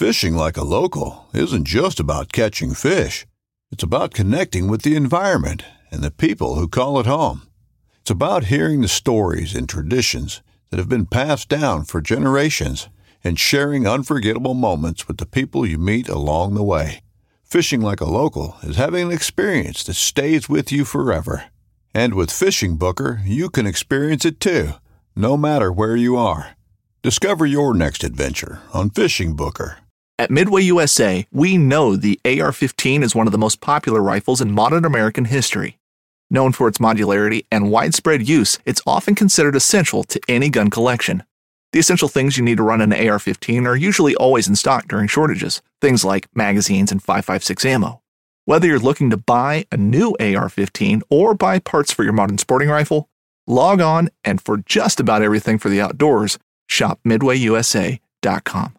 Fishing like a local isn't just about catching fish. It's about connecting with the environment and the people who call it home. It's about hearing the stories and traditions that have been passed down for generations and sharing unforgettable moments with the people you meet along the way. Fishing like a local is having an experience that stays with you forever. And with Fishing Booker, you can experience it too, no matter where you are. Discover your next adventure on Fishing Booker. At Midway USA, we know the AR-15 is one of the most popular rifles in modern American history. Known for its modularity and widespread use, it's often considered essential to any gun collection. The essential things you need to run an AR-15 are usually always in stock during shortages, things like magazines and 5.56 ammo. Whether you're looking to buy a new AR-15 or buy parts for your modern sporting rifle, log on and for just about everything for the outdoors, shop MidwayUSA.com.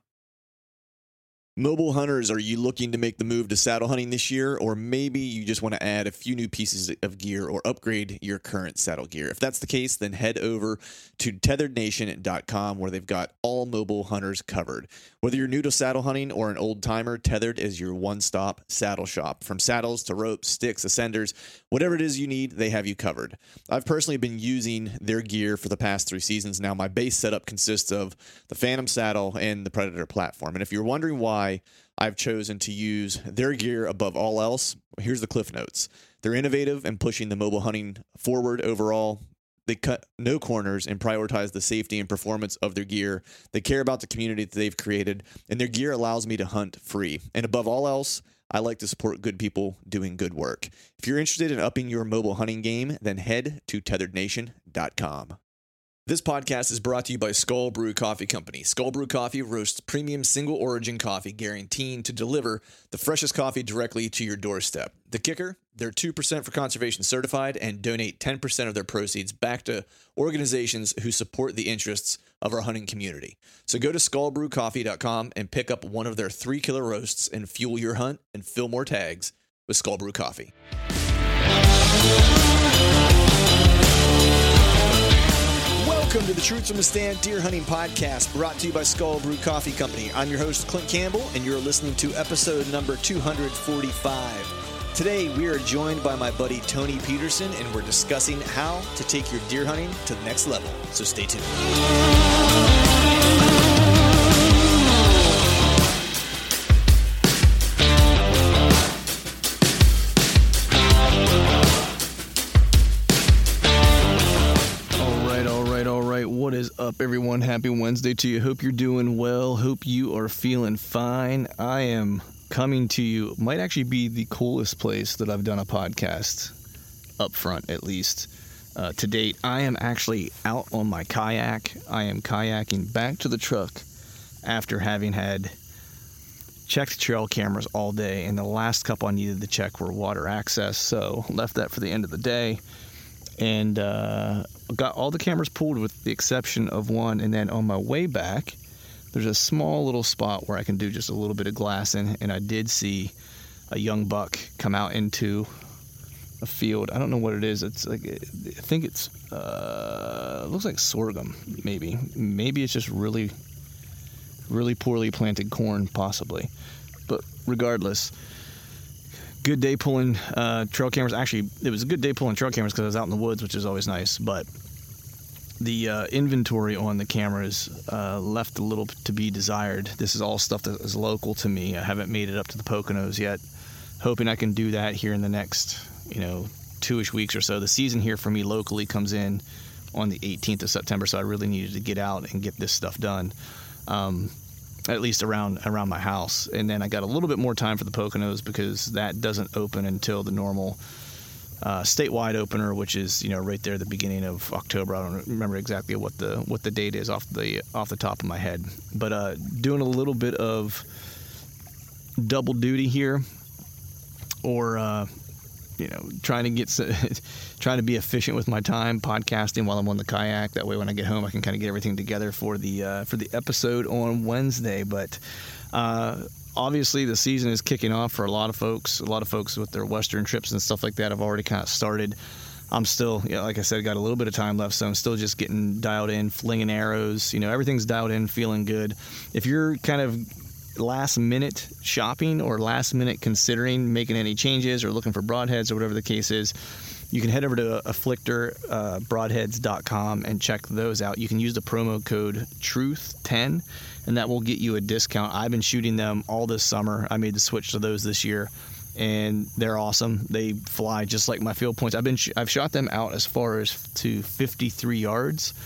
Mobile hunters, are you looking to make the move to saddle hunting this year? Or maybe you just want to add a few new pieces of gear or upgrade your current saddle gear. If that's the case, then head over to tetherednation.com where they've got all mobile hunters covered. Whether you're new to saddle hunting or an old timer, Tethered is your one-stop saddle shop. From saddles to ropes, sticks, ascenders, whatever it is you need, they have you covered. I've personally been using their gear for the past 3 seasons now. My base setup consists of the Phantom saddle and the Predator platform. And if you're wondering why I've chosen to use their gear above all else, here's the cliff notes. They're innovative and pushing the mobile hunting forward overall. They cut no corners and prioritize the safety and performance of their gear. They care about the community that they've created, and their gear allows me to hunt free. And above all else, I like to support good people doing good work. If you're interested in upping your mobile hunting game, then head to tetherednation.com. This podcast is brought to you by Skull Brew Coffee Company. Skull Brew Coffee roasts premium single origin coffee, guaranteeing to deliver the freshest coffee directly to your doorstep. The kicker? They're 2% for conservation certified and donate 10% of their proceeds back to organizations who support the interests of our hunting community. So go to skullbrewcoffee.com and pick up one of their 3 killer roasts and fuel your hunt and fill more tags with Skull Brew Coffee. Welcome to the Truths from the Stand Deer Hunting Podcast, brought to you by Skull Brew Coffee Company. I'm your host, Clint Campbell, and you're listening to episode number 245. Today, we are joined by my buddy Tony Peterson, and we're discussing how to take your deer hunting to the next level. So stay tuned. What is up, everyone? Happy Wednesday to you. Hope you're doing well. Hope you are feeling fine. I am coming to you. Might actually be the coolest place that I've done a podcast, up front at least, to date. I am actually out on my kayak. I am kayaking back to the truck after having had checked trail cameras all day, and the last couple I needed to check were water access, so left that for the end of the day. And got all the cameras pulled with the exception of one, and then on my way back there's a small little spot where I can do just a little bit of glassing, and I did see a young buck come out into a field. I don't know what it is. It's like, I think it's it looks like sorghum, maybe it's just really poorly planted corn, possibly, but regardless, good day pulling trail cameras. Actually, it was a good day pulling trail cameras because I was out in the woods, which is always nice. But the inventory on the cameras left a little to be desired. This is all stuff that is local to me. I haven't made it up to the Poconos yet. Hoping I can do that here in the next, 2-ish weeks or so. The season here for me locally comes in on the 18th of September, so I really needed to get out and get this stuff done. At least around my house. And then I got a little bit more time for the Poconos because that doesn't open until the normal statewide opener, which is right there at the beginning of October. I don't remember exactly what the date is off the top of my head, but doing a little bit of double duty here, or trying to be efficient with my time, podcasting while I'm on the kayak. That way when I get home I can kind of get everything together for the episode on Wednesday. But obviously the season is kicking off for a lot of folks with their western trips and stuff like that have already kind of started. I'm still, like I said, got a little bit of time left, so I'm still just getting dialed in, flinging arrows. Everything's dialed in, feeling good. If you're kind of last minute shopping or last minute considering making any changes or looking for broadheads or whatever the case is, you can head over to afflictorbroadheads.com and check those out. You can use the promo code TRUTH10, and that will get you a discount. I've been shooting them all this summer. I made the switch to those this year, and they're awesome. They fly just like my field points. I've shot them out as far as to 53 yards,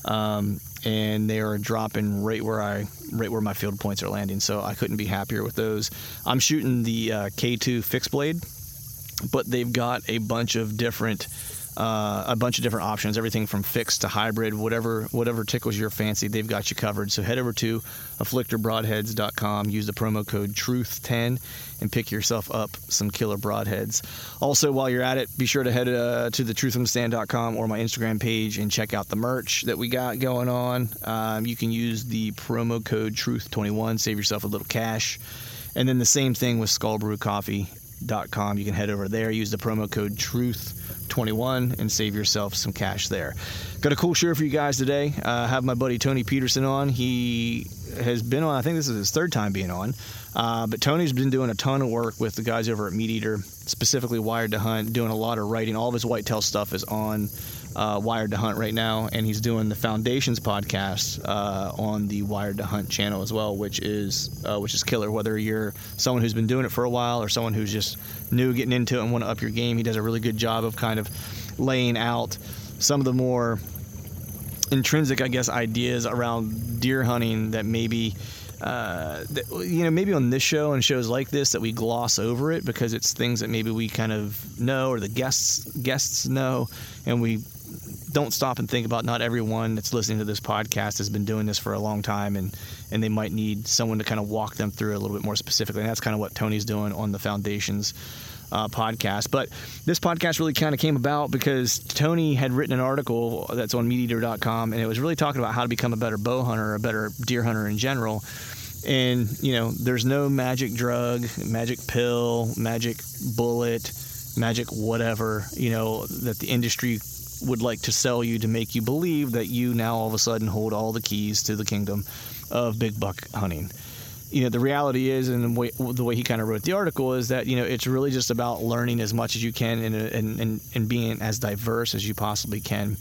and they are dropping right where my field points are landing. So I couldn't be happier with those. I'm shooting the K2 fixed blade, but they've got a bunch of different options, everything from fixed to hybrid, whatever tickles your fancy, they've got you covered. So head over to afflictorbroadheads.com, use the promo code TRUTH10, and pick yourself up some killer broadheads. Also, while you're at it, be sure to head to the truthamstand.com or my Instagram page and check out the merch that we got going on. You can use the promo code TRUTH21, save yourself a little cash. And then the same thing with skullbrewcoffee.com. You can head over there, use the promo code TRUTH21, and save yourself some cash there. Got a cool show for you guys today. I have my buddy Tony Peterson on. He has been on, I think this is his third time being on, but Tony's been doing a ton of work with the guys over at Meat Eater, specifically Wired to Hunt, doing a lot of writing. All of his whitetail stuff is on Wired to Hunt right now, and he's doing the Foundations podcast on the Wired to Hunt channel as well, which is killer. Whether you're someone who's been doing it for a while or someone who's just new getting into it and want to up your game, he does a really good job of kind of laying out some of the more intrinsic, I guess, ideas around deer hunting that maybe maybe on this show and shows like this that we gloss over it because it's things that maybe we kind of know or the guests know, and we don't stop and think about. Not everyone that's listening to this podcast has been doing this for a long time, and they might need someone to kind of walk them through it a little bit more specifically. And that's kind of what Tony's doing on the Foundations podcast. But this podcast really kind of came about because Tony had written an article that's on MeatEater.com, and it was really talking about how to become a better bow hunter, a better deer hunter in general. And, there's no magic drug, magic pill, magic bullet, magic whatever, that the industry would like to sell you to make you believe that you now all of a sudden hold all the keys to the kingdom of big buck hunting. The reality is, and the way he kind of wrote the article is that, it's really just about learning as much as you can and being as diverse as you possibly can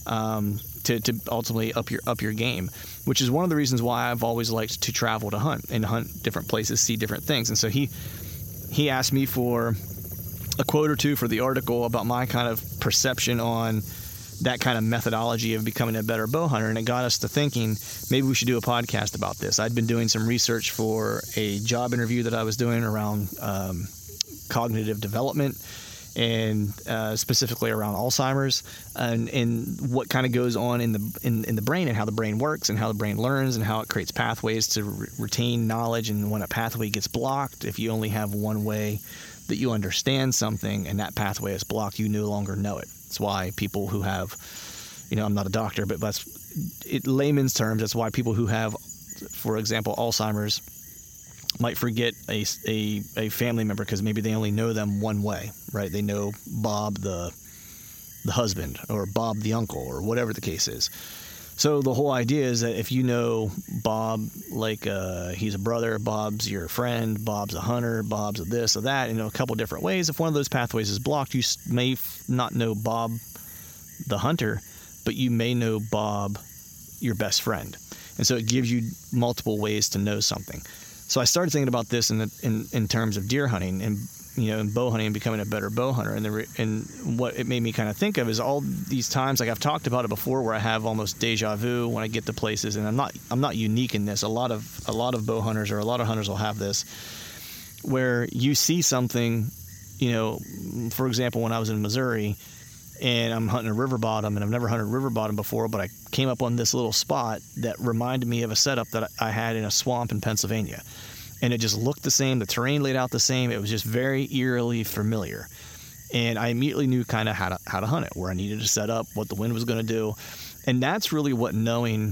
to ultimately up your game, which is one of the reasons why I've always liked to travel to hunt and hunt different places, see different things. And so he asked me for a quote or two for the article about my kind of perception on that kind of methodology of becoming a better bow hunter, and it got us to thinking maybe we should do a podcast about this. I'd been doing some research for a job interview that I was doing around cognitive development and specifically around Alzheimer's and what kind of goes on in the brain and how the brain works and how the brain learns and how it creates pathways to retain knowledge. And when a pathway gets blocked, if you only have one way that you understand something and that pathway is blocked, you no longer know it. That's why people who have, I'm not a doctor, but that's layman's terms. That's why people who have, for example, Alzheimer's might forget a family member because maybe they only know them one way, right? They know Bob the husband or Bob the uncle or whatever the case is. So the whole idea is that if you know Bob, like he's a brother, Bob's your friend, Bob's a hunter, Bob's a this or that, a couple different ways. If one of those pathways is blocked, you may not know Bob the hunter, but you may know Bob, your best friend. And so it gives you multiple ways to know something. So I started thinking about this in terms of deer hunting and and bow hunting and becoming a better bow hunter. And what it made me kind of think of is all these times, like I've talked about it before, where I have almost deja vu when I get to places, and I'm not unique in this. A lot of bow hunters or a lot of hunters will have this, where you see something, for example, when I was in Missouri and I'm hunting a river bottom, and I've never hunted river bottom before, but I came up on this little spot that reminded me of a setup that I had in a swamp in Pennsylvania. And it just looked the same. The terrain laid out the same. It was just very eerily familiar. And I immediately knew kind of how to hunt it, where I needed to set up, what the wind was going to do. And that's really what knowing,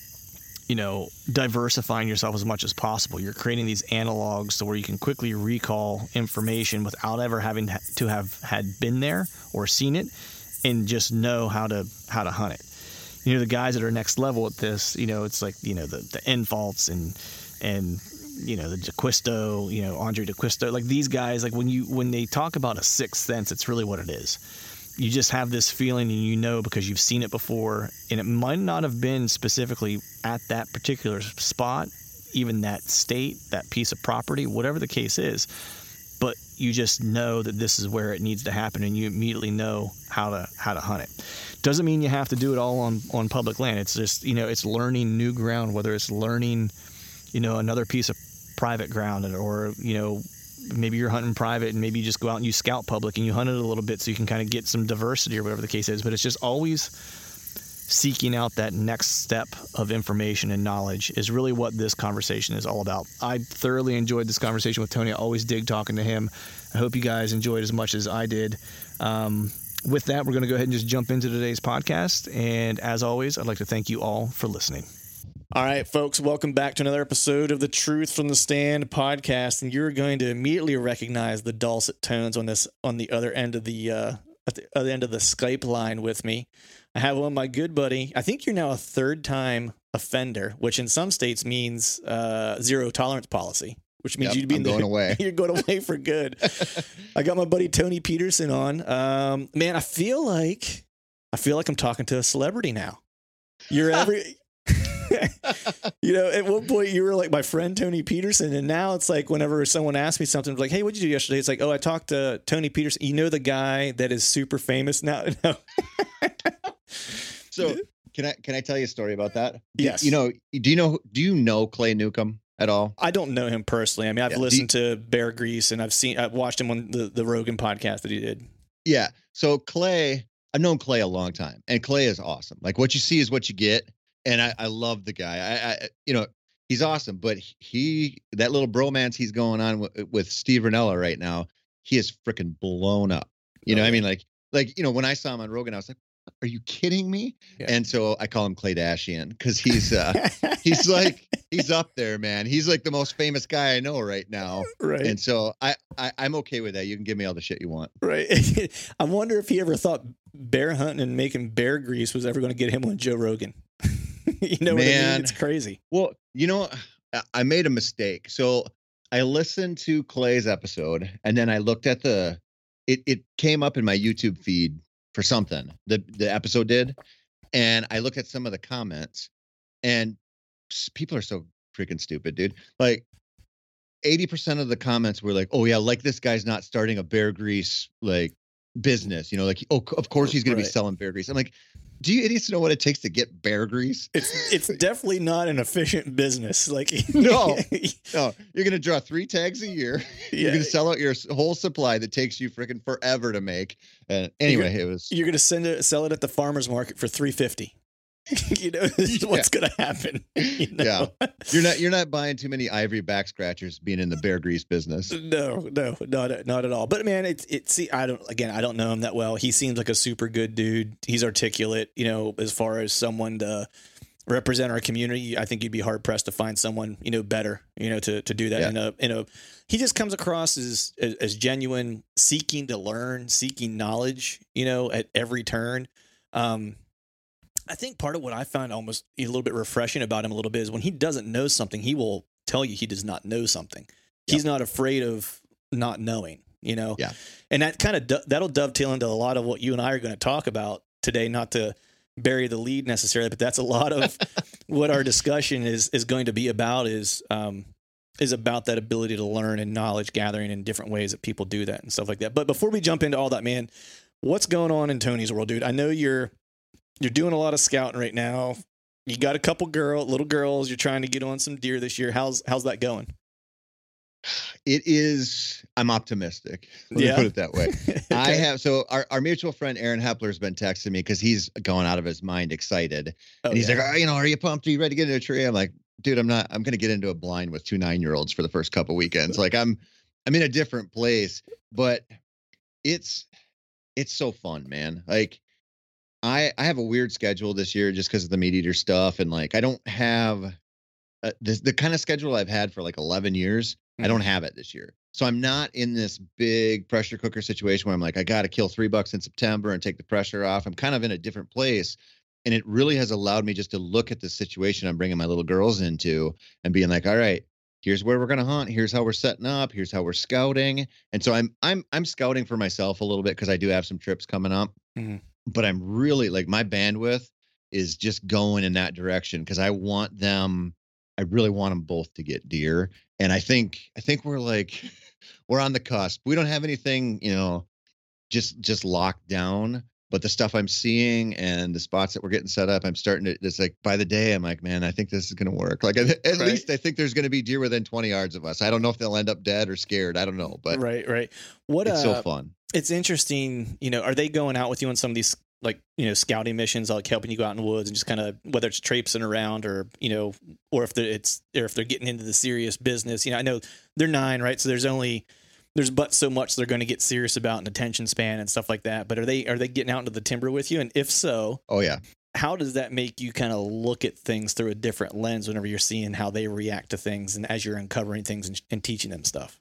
diversifying yourself as much as possible. You're creating these analogs to where you can quickly recall information without ever having to have had been there or seen it, and just know how to hunt it. The guys that are next level at this, it's like, the end faults and the DeQuisto, Andre DeQuisto, like these guys, like when they talk about a sixth sense, it's really what it is. You just have this feeling, and because you've seen it before, and it might not have been specifically at that particular spot, even that state, that piece of property, whatever the case is, but you just know that this is where it needs to happen, and you immediately know how to hunt it. Doesn't mean you have to do it all on public land. It's just, it's learning new ground, whether it's learning, another piece of private ground, or, maybe you're hunting private and maybe you just go out and you scout public and you hunt it a little bit so you can kind of get some diversity or whatever the case is. But it's just always seeking out that next step of information and knowledge is really what this conversation is all about. I thoroughly enjoyed this conversation with Tony. I always dig talking to him. I hope you guys enjoyed as much as I did. With that, we're going to go ahead and just jump into today's podcast. And as always, I'd like to thank you all for listening. All right, folks, welcome back to another episode of the Truth from the Stand podcast. And you're going to immediately recognize the dulcet tones on the other end of the at the other end of the Skype line with me. I have one, my good buddy. I think you're now a third-time offender, which in some states means zero tolerance policy, which means you'd be going away. You're going away for good. I got my buddy Tony Peterson on. Man, I feel like I'm talking to a celebrity now. You're every. At one point you were like my friend Tony Peterson, and now it's like whenever someone asks me something, like, "Hey, what'd you do yesterday?" It's like, "Oh, I talked to Tony Peterson." The guy that is super famous now. No. So can I tell you a story about that? Yes. Do you know Clay Newcomb at all? I don't know him personally. I mean, I've listened to Bear Grease, and I've watched him on the Rogan podcast that he did. Yeah. So Clay, I've known Clay a long time, and Clay is awesome. Like, what you see is what you get. And I love the guy. He's awesome, but that little bromance he's going on with Steve Rinella right now, he is freaking blown up. I mean, like, when I saw him on Rogan, I was like, are you kidding me? Yeah. And so I call him Clay Dashian because he's up there, man. He's like the most famous guy I know right now. Right. And so I'm okay with that. You can give me all the shit you want. Right. I wonder if he ever thought bear hunting and making bear grease was ever going to get him on Joe Rogan. What I mean? It's crazy. Well, I made a mistake. So I listened to Clay's episode, and then I looked at it came up in my YouTube feed for something. The episode did. And I looked at some of the comments, and people are so freaking stupid, dude. Like 80% of the comments were like, "Oh yeah, like this guy's not starting a bear grease like business, of course he's going to be selling bear grease." I'm like, do you idiots know what it takes to get bear grease? It's definitely not an efficient business. Like no, you're going to draw 3 tags a year. Yeah. You're going to sell out your whole supply that takes you freaking forever to make. Anyway, you're going to sell it at the farmer's market for $3.50. This is what's going to happen. Yeah, you're not buying too many ivory back scratchers being in the bear grease business. No, not at all. But man, I don't know him that well. He seems like a super good dude. He's articulate. As far as someone to represent our community, I think you'd be hard pressed to find someone better. To do that. Yeah. He just comes across as genuine, seeking to learn, seeking knowledge. At every turn. I think part of what I found almost a little bit refreshing about him a little bit is when he doesn't know something, he will tell you he does not know something. Yep. He's not afraid of not knowing, Yeah. And that kind of that'll dovetail into a lot of what you and I are going to talk about today, not to bury the lead necessarily, but that's a lot of what our discussion is going to be about is about that ability to learn and knowledge gathering in different ways that people do that and stuff like that. But before we jump into all that, man, what's going on in Tony's world, dude? I know you're doing a lot of scouting right now. You got a couple little girls. You're trying to get on some deer this year. How's that going? It is. I'm optimistic. Let me put it that way. Okay. So our mutual friend Aaron Hepler has been texting me because he's going out of his mind excited. And he's like, are you pumped? Are you ready to get into a tree? I'm like, dude, I'm not. I'm going to get into a blind with 2 9-year-olds for the first couple weekends. Like I'm in a different place, but it's so fun, man. Like I have a weird schedule this year just because of the meat eater stuff. And like, I don't have the kind of schedule I've had for like 11 years. I don't have it this year. So I'm not in this big pressure cooker situation where I'm like, I got to kill $3 in September and take the pressure off. I'm kind of in a different place. And it really has allowed me just to look at the situation I'm bringing my little girls into and being like, all right, here's where we're going to hunt. Here's how we're setting up. Here's how we're scouting. And so I'm scouting for myself a little bit because I do have some trips coming up. Mm-hmm. But I'm really like my bandwidth is just going in that direction because I really want them both to get deer. And I think we're on the cusp. We don't have anything, just locked down. But the stuff I'm seeing and the spots that we're getting set up, I'm starting to, it's like by the day, I'm like, man, I think this is going to work. Like at least I think there's going to be deer within 20 yards of us. I don't know if they'll end up dead or scared. I don't know, but right. It's so fun. It's interesting. Are they going out with you on some of these, like, scouting missions, like helping you go out in the woods and just kind of, whether it's traipsing around or, or if they're getting into the serious business, I know they're 9, right? So there's but so much they're going to get serious about an attention span and stuff like that. But are they getting out into the timber with you? And if so, oh yeah, how does that make you kind of look at things through a different lens whenever you're seeing how they react to things and as you're uncovering things and teaching them stuff?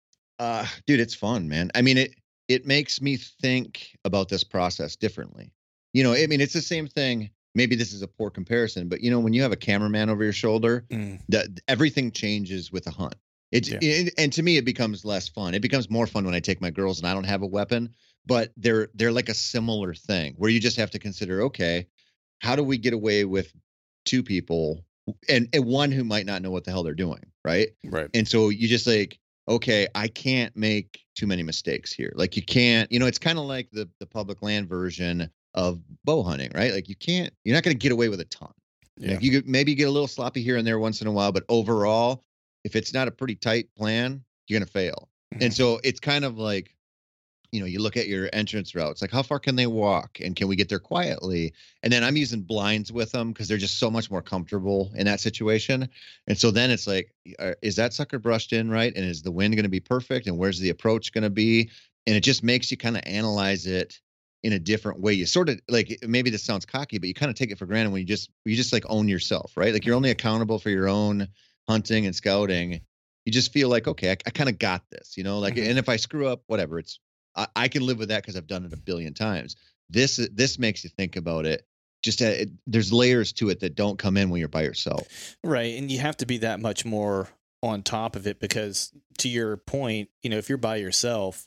Dude, it's fun, man. I mean, it makes me think about this process differently. It's the same thing. Maybe this is a poor comparison, but when you have a cameraman over your shoulder, that everything changes with a hunt. And to me, it becomes less fun. It becomes more fun when I take my girls and I don't have a weapon, but they're like a similar thing where you just have to consider, okay, how do we get away with 2 people and one who might not know what the hell they're doing, right? Right. And so you just like, okay, I can't make too many mistakes here. Like you can't, it's kind of like the public land version of bow hunting, right? Like you're not going to get away with a ton. Yeah. Like you could maybe get a little sloppy here and there once in a while, but overall, if it's not a pretty tight plan, you're going to fail. Mm-hmm. And so it's kind of like, you look at your entrance routes, like how far can they walk and can we get there quietly? And then I'm using blinds with them because they're just so much more comfortable in that situation. And so then it's like, is that sucker brushed in right? And is the wind going to be perfect? And where's the approach going to be? And it just makes you kind of analyze it in a different way. You sort of like, maybe this sounds cocky, but you kind of take it for granted when you just like own yourself, right? Like you're only accountable for your own hunting and scouting. You just feel like, okay, I kind of got this, like, and if I screw up, whatever, I can live with that because I've done it a billion times. This makes you think about it. Just there's layers to it that don't come in when you're by yourself. Right. And you have to be that much more on top of it because to your point, if you're by yourself,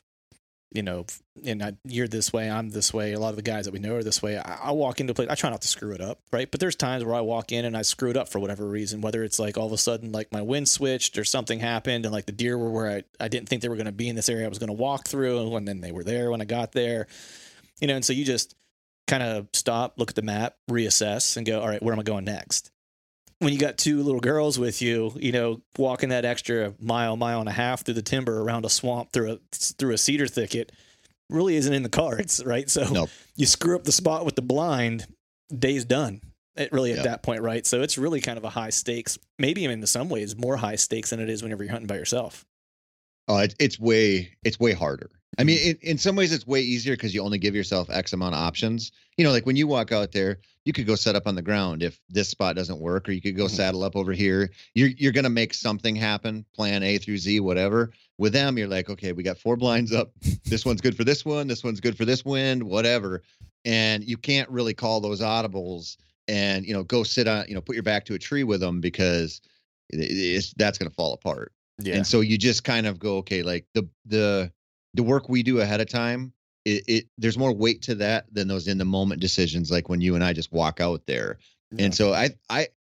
you're this way, I'm this way. A lot of the guys that we know are this way. I walk into a place, I try not to screw it up, right? But there's times where I walk in and I screw it up for whatever reason, whether it's like all of a sudden, like my wind switched or something happened and like the deer were where I didn't think they were going to be in this area I was going to walk through. And then they were there when I got there, and so you just kind of stop, look at the map, reassess and go, all right, where am I going next? When you got 2 little girls with you, walking that extra mile and a half through the timber around a swamp through a cedar thicket really isn't in the cards, right? So nope. You screw up the spot with the blind, day's done. At that point, right? So it's really kind of a high stakes, maybe in some ways more high stakes than it is whenever you're hunting by yourself. Oh, it's way harder. I mean, in some ways it's way easier because you only give yourself X amount of options. Like when you walk out there, you could go set up on the ground if this spot doesn't work, or you could go saddle up over here. You're going to make something happen, plan A through Z, whatever. With them, you're like, okay, we got 4 blinds up. This one's good for this one. This one's good for this wind, whatever. And you can't really call those audibles and, go sit on, put your back to a tree with them because that's going to fall apart. Yeah. And so you just kind of go, okay, like the work we do ahead of time, there's more weight to that than those in the moment decisions. Like when you and I just walk out there. Yeah. And so I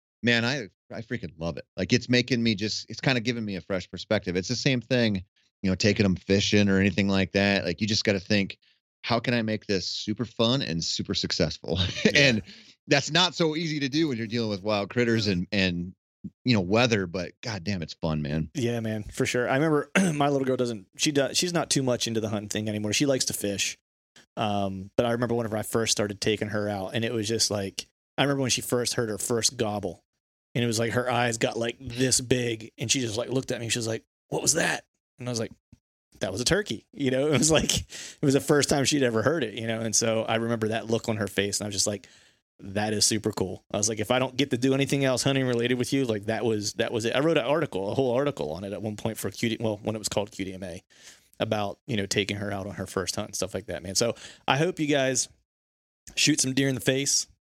freaking love it. Like it's making me it's kind of giving me a fresh perspective. It's the same thing, taking them fishing or anything like that. Like you just got to think, how can I make this super fun and super successful? Yeah. And that's not so easy to do when you're dealing with wild critters and weather, but goddamn, it's fun, man. Yeah, man, for sure. I remember my little girl she's not too much into the hunting thing anymore. She likes to fish. But I remember whenever I first started taking her out, and it was just like, I remember when she first heard her first gobble, and it was like her eyes got like this big, and she just like looked at me. She was like, "What was that?" And I was like, "That was a turkey." It was like, it was the first time she'd ever heard it, And so I remember that look on her face, and I was just like, that is super cool. I was like, if I don't get to do anything else hunting related with you, like that was it. I wrote a whole article on it at one point for when it was called QDMA, about, taking her out on her first hunt and stuff like that, man. So I hope you guys shoot some deer in the face.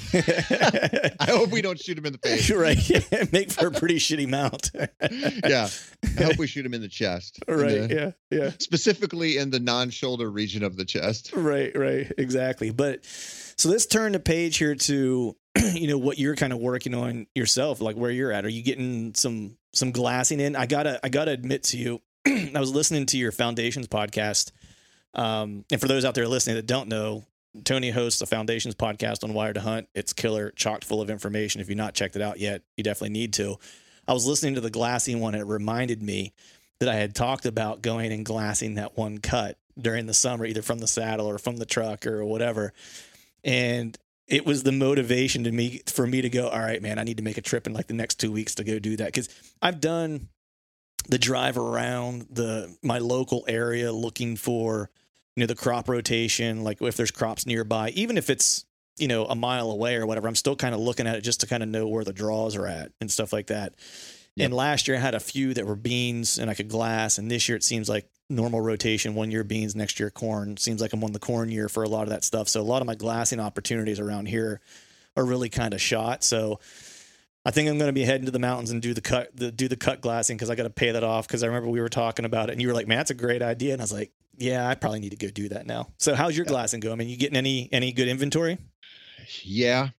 I hope we don't shoot him in the face. Right. Make for a pretty shitty mount. Yeah. I hope we shoot him in the chest. Right. Yeah. Specifically in the non-shoulder region of the chest. Right. Exactly. But so let's turn the page here to, what you're kind of working on yourself, like where you're at. Are you getting some glassing in? I gotta admit to you, I was listening to your Foundations podcast. And for those out there listening that don't know, Tony hosts a Foundations podcast on Wired to Hunt. It's killer, chock full of information. If you've not checked it out yet, you definitely need to. I was listening to the glassing one, and it reminded me that I had talked about going and glassing that one cut during the summer, either from the saddle or from the truck or whatever. And it was the motivation for me to go, all right, man, I need to make a trip in like the next 2 weeks to go do that. Because I've done the drive around my local area looking for, the crop rotation, like if there's crops nearby, even if it's, a mile away or whatever, I'm still kind of looking at it just to kind of know where the draws are at and stuff like that. Yep. And last year I had a few that were beans and I could glass. And this year it seems like normal rotation, 1 year beans, next year corn. Seems like I'm on the corn year for a lot of that stuff. So a lot of my glassing opportunities around here are really kind of shot. So I think I'm going to be heading to the mountains and do the cut glassing, because I got to pay that off. Because I remember we were talking about it and you were like, man, that's a great idea. And I was like, yeah, I probably need to go do that now. So how's your glassing going? I mean, you getting any good inventory? Yeah.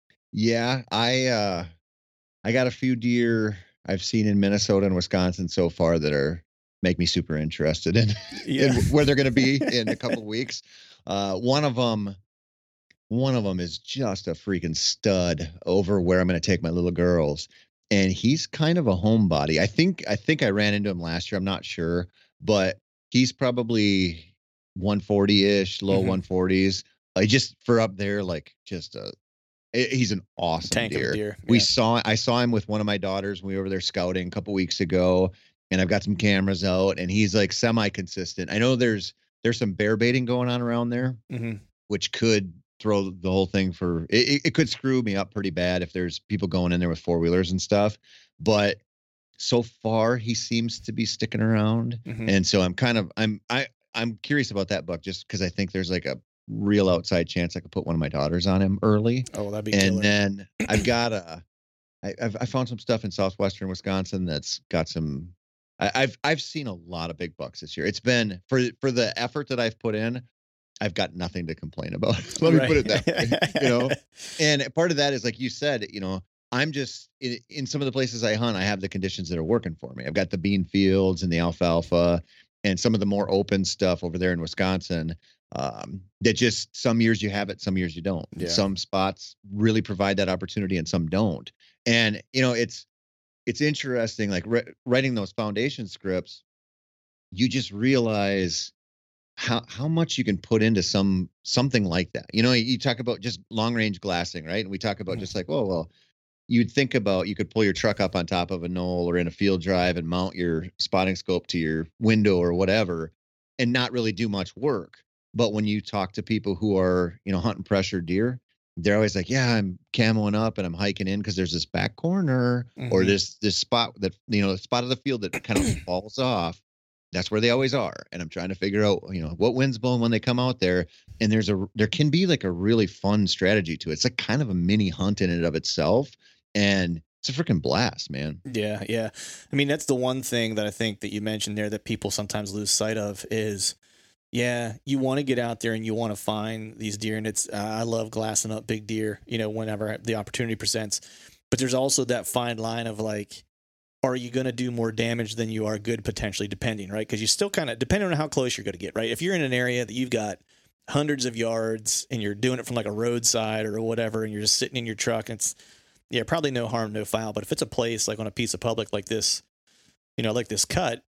I got a few deer I've seen in Minnesota and Wisconsin so far that make me super interested in where they're going to be in a couple of weeks. One of them is just a freaking stud over where I'm going to take my little girls. And he's kind of a homebody. I think I ran into him last year. I'm not sure, but he's probably 140-ish, low 140s. Just for up there, like he's an awesome tank deer. Of deer. Yeah. I saw him with one of my daughters when we were over there scouting a couple weeks ago, and I've got some cameras out, and he's like semi-consistent. I know there's some bear baiting going on around there, which could throw the whole thing it could screw me up pretty bad if there's people going in there with 4-wheelers and stuff. But so far he seems to be sticking around. And so I'm curious about that buck, just because I think there's like a real outside chance I could put one of my daughters on him early. Oh, that'd be and killer. Then I've got I found some stuff in southwestern Wisconsin that's got some. I've seen a lot of big bucks this year. It's been for the effort that I've put in, I've got nothing to complain about. Let me put it that way. And part of that is, like you said, I'm just in some of the places I hunt, I have the conditions that are working for me. I've got the bean fields and the alfalfa and some of the more open stuff over there in Wisconsin. That just some years you have it, some years you don't. Yeah. Some spots really provide that opportunity and some don't. And, it's interesting, like writing those foundation scripts, you just realize how much you can put into something like that. You talk about just long range glassing, right? And we talk about just like, well, you'd think about, you could pull your truck up on top of a knoll or in a field drive and mount your spotting scope to your window or whatever and not really do much work. But when you talk to people who are, hunting pressured deer, they're always like, yeah, I'm camoing up and I'm hiking in because there's this back corner or this spot that, the spot of the field that kind of falls off. That's where they always are. And I'm trying to figure out, what wind's blowing when they come out there. And there can be like a really fun strategy to it. It's like kind of a mini hunt in and of itself. And it's a freaking blast, man. Yeah. Yeah. I mean, that's the one thing that I think that you mentioned there that people sometimes lose sight of is, yeah, you want to get out there and you want to find these deer. And I love glassing up big deer, whenever the opportunity presents. But there's also that fine line of like, are you going to do more damage than you are good potentially, depending, right? Because you still kind of, depending on how close you're going to get, right? If you're in an area that you've got hundreds of yards and you're doing it from like a roadside or whatever, and you're just sitting in your truck, it's, probably no harm, no foul. But if it's a place like on a piece of public like this, like this cut,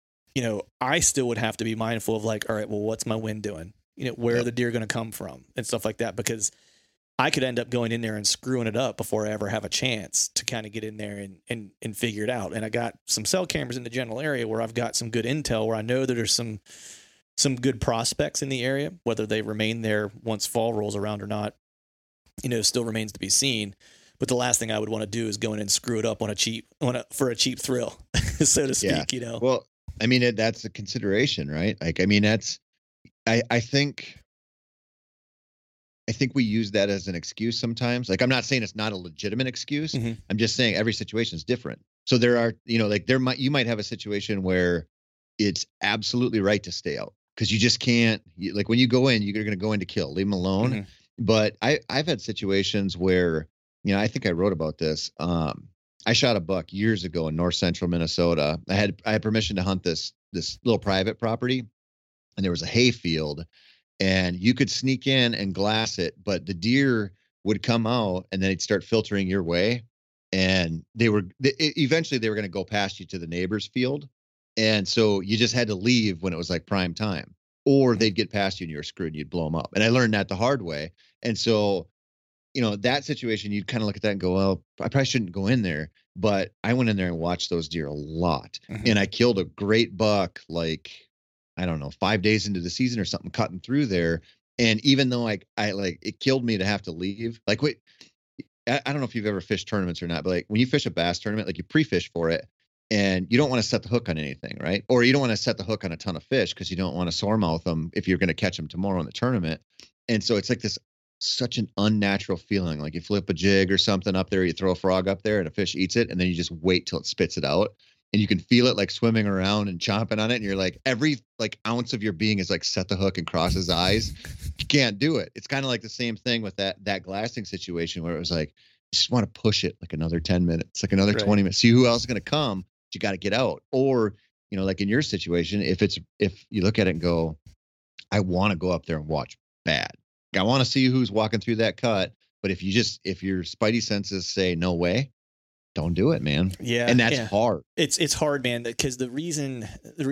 I still would have to be mindful of like, all right, well, what's my wind doing? Where are the deer going to come from and stuff like that? Because I could end up going in there and screwing it up before I ever have a chance to kind of get in there and figure it out. And I got some cell cameras in the general area where I've got some good intel where I know that there's some good prospects in the area, whether they remain there once fall rolls around or not, still remains to be seen. But the last thing I would want to do is go in and screw it up for a cheap thrill, so to speak, Well, I mean, that's a consideration, right? Like, I mean, I think I think we use that as an excuse sometimes. Like, I'm not saying it's not a legitimate excuse. Mm-hmm. I'm just saying every situation is different. So there are, like you might have a situation where it's absolutely right to stay out because you just can't, like when you go in, you're going to go in to kill, leave them alone. Mm-hmm. But I've had situations where, I think I wrote about this. I shot a buck years ago in north central Minnesota. I had permission to hunt this little private property, and there was a hay field, and you could sneak in and glass it, but the deer would come out and then they'd start filtering your way. And eventually they were going to go past you to the neighbor's field. And so you just had to leave when it was like prime time, or they'd get past you and you were screwed and you'd blow them up. And I learned that the hard way. And so, that situation, you'd kind of look at that and go, well, I probably shouldn't go in there. But I went in there and watched those deer a lot. Mm-hmm. And I killed a great buck, like, I don't know, 5 days into the season or something, cutting through there. And even though I like, it killed me to have to leave. Like, wait, I don't know if you've ever fished tournaments or not, but like when you fish a bass tournament, like you pre-fish for it and you don't want to set the hook on anything, right? Or you don't want to set the hook on a ton of fish because you don't want to sore mouth them if you're going to catch them tomorrow in the tournament. And so it's like such an unnatural feeling. Like you flip a jig or something up there, you throw a frog up there and a fish eats it, and then you just wait till it spits it out. And you can feel it like swimming around and chomping on it. And you're like, every like ounce of your being is like, set the hook and cross his eyes. You can't do it. It's kind of like the same thing with that glassing situation where it was like, you just want to push it like another 10 minutes, like another 20 minutes, see who else is going to come. But you got to get out. Or, like in your situation, if you look at it and go, I want to go up there and watch bad. I want to see who's walking through that cut. But if your spidey senses say no way, don't do it, man. Yeah. And that's hard. It's hard, man, because the reason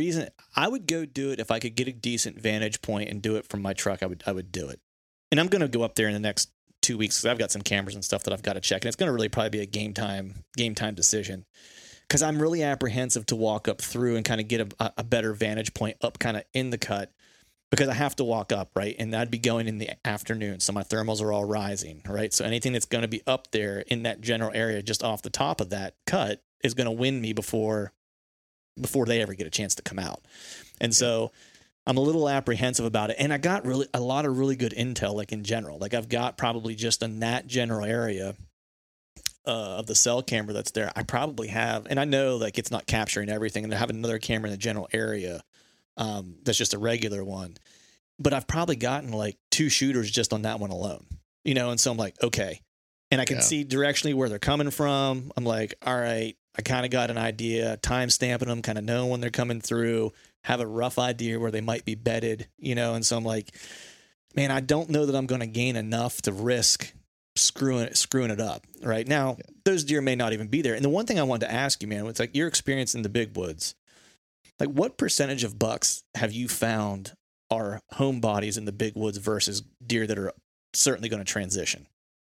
I would go do it if I could get a decent vantage point and do it from my truck, I would do it. And I'm going to go up there in the next 2 weeks because I've got some cameras and stuff that I've got to check. And it's going to really probably be a game time decision because I'm really apprehensive to walk up through and kind of get a better vantage point up kind of in the cut because I have to walk up, right? And I'd be going in the afternoon. So my thermals are all rising, right? So anything that's going to be up there in that general area just off the top of that cut is going to win me before they ever get a chance to come out. And so I'm a little apprehensive about it. And I got really a lot of really good intel, like in general. Like I've got probably just in that general area of the cell camera that's there, I probably have, and I know like it's not capturing everything, and I have another camera in the general area that's just a regular one. But I've probably gotten like 2 shooters just on that one alone, and so I'm like, okay. And I can see directionally where they're coming from. I'm like, all right, I kind of got an idea, time stamping them, kind of know when they're coming through, have a rough idea where they might be bedded, and so I'm like, man, I don't know that I'm going to gain enough to risk screwing it up right now. Those deer may not even be there. And the one thing I wanted to ask you, man, it's like your experience in the big woods, like what percentage of bucks have you found are home bodies in the big woods versus deer that are certainly going to transition?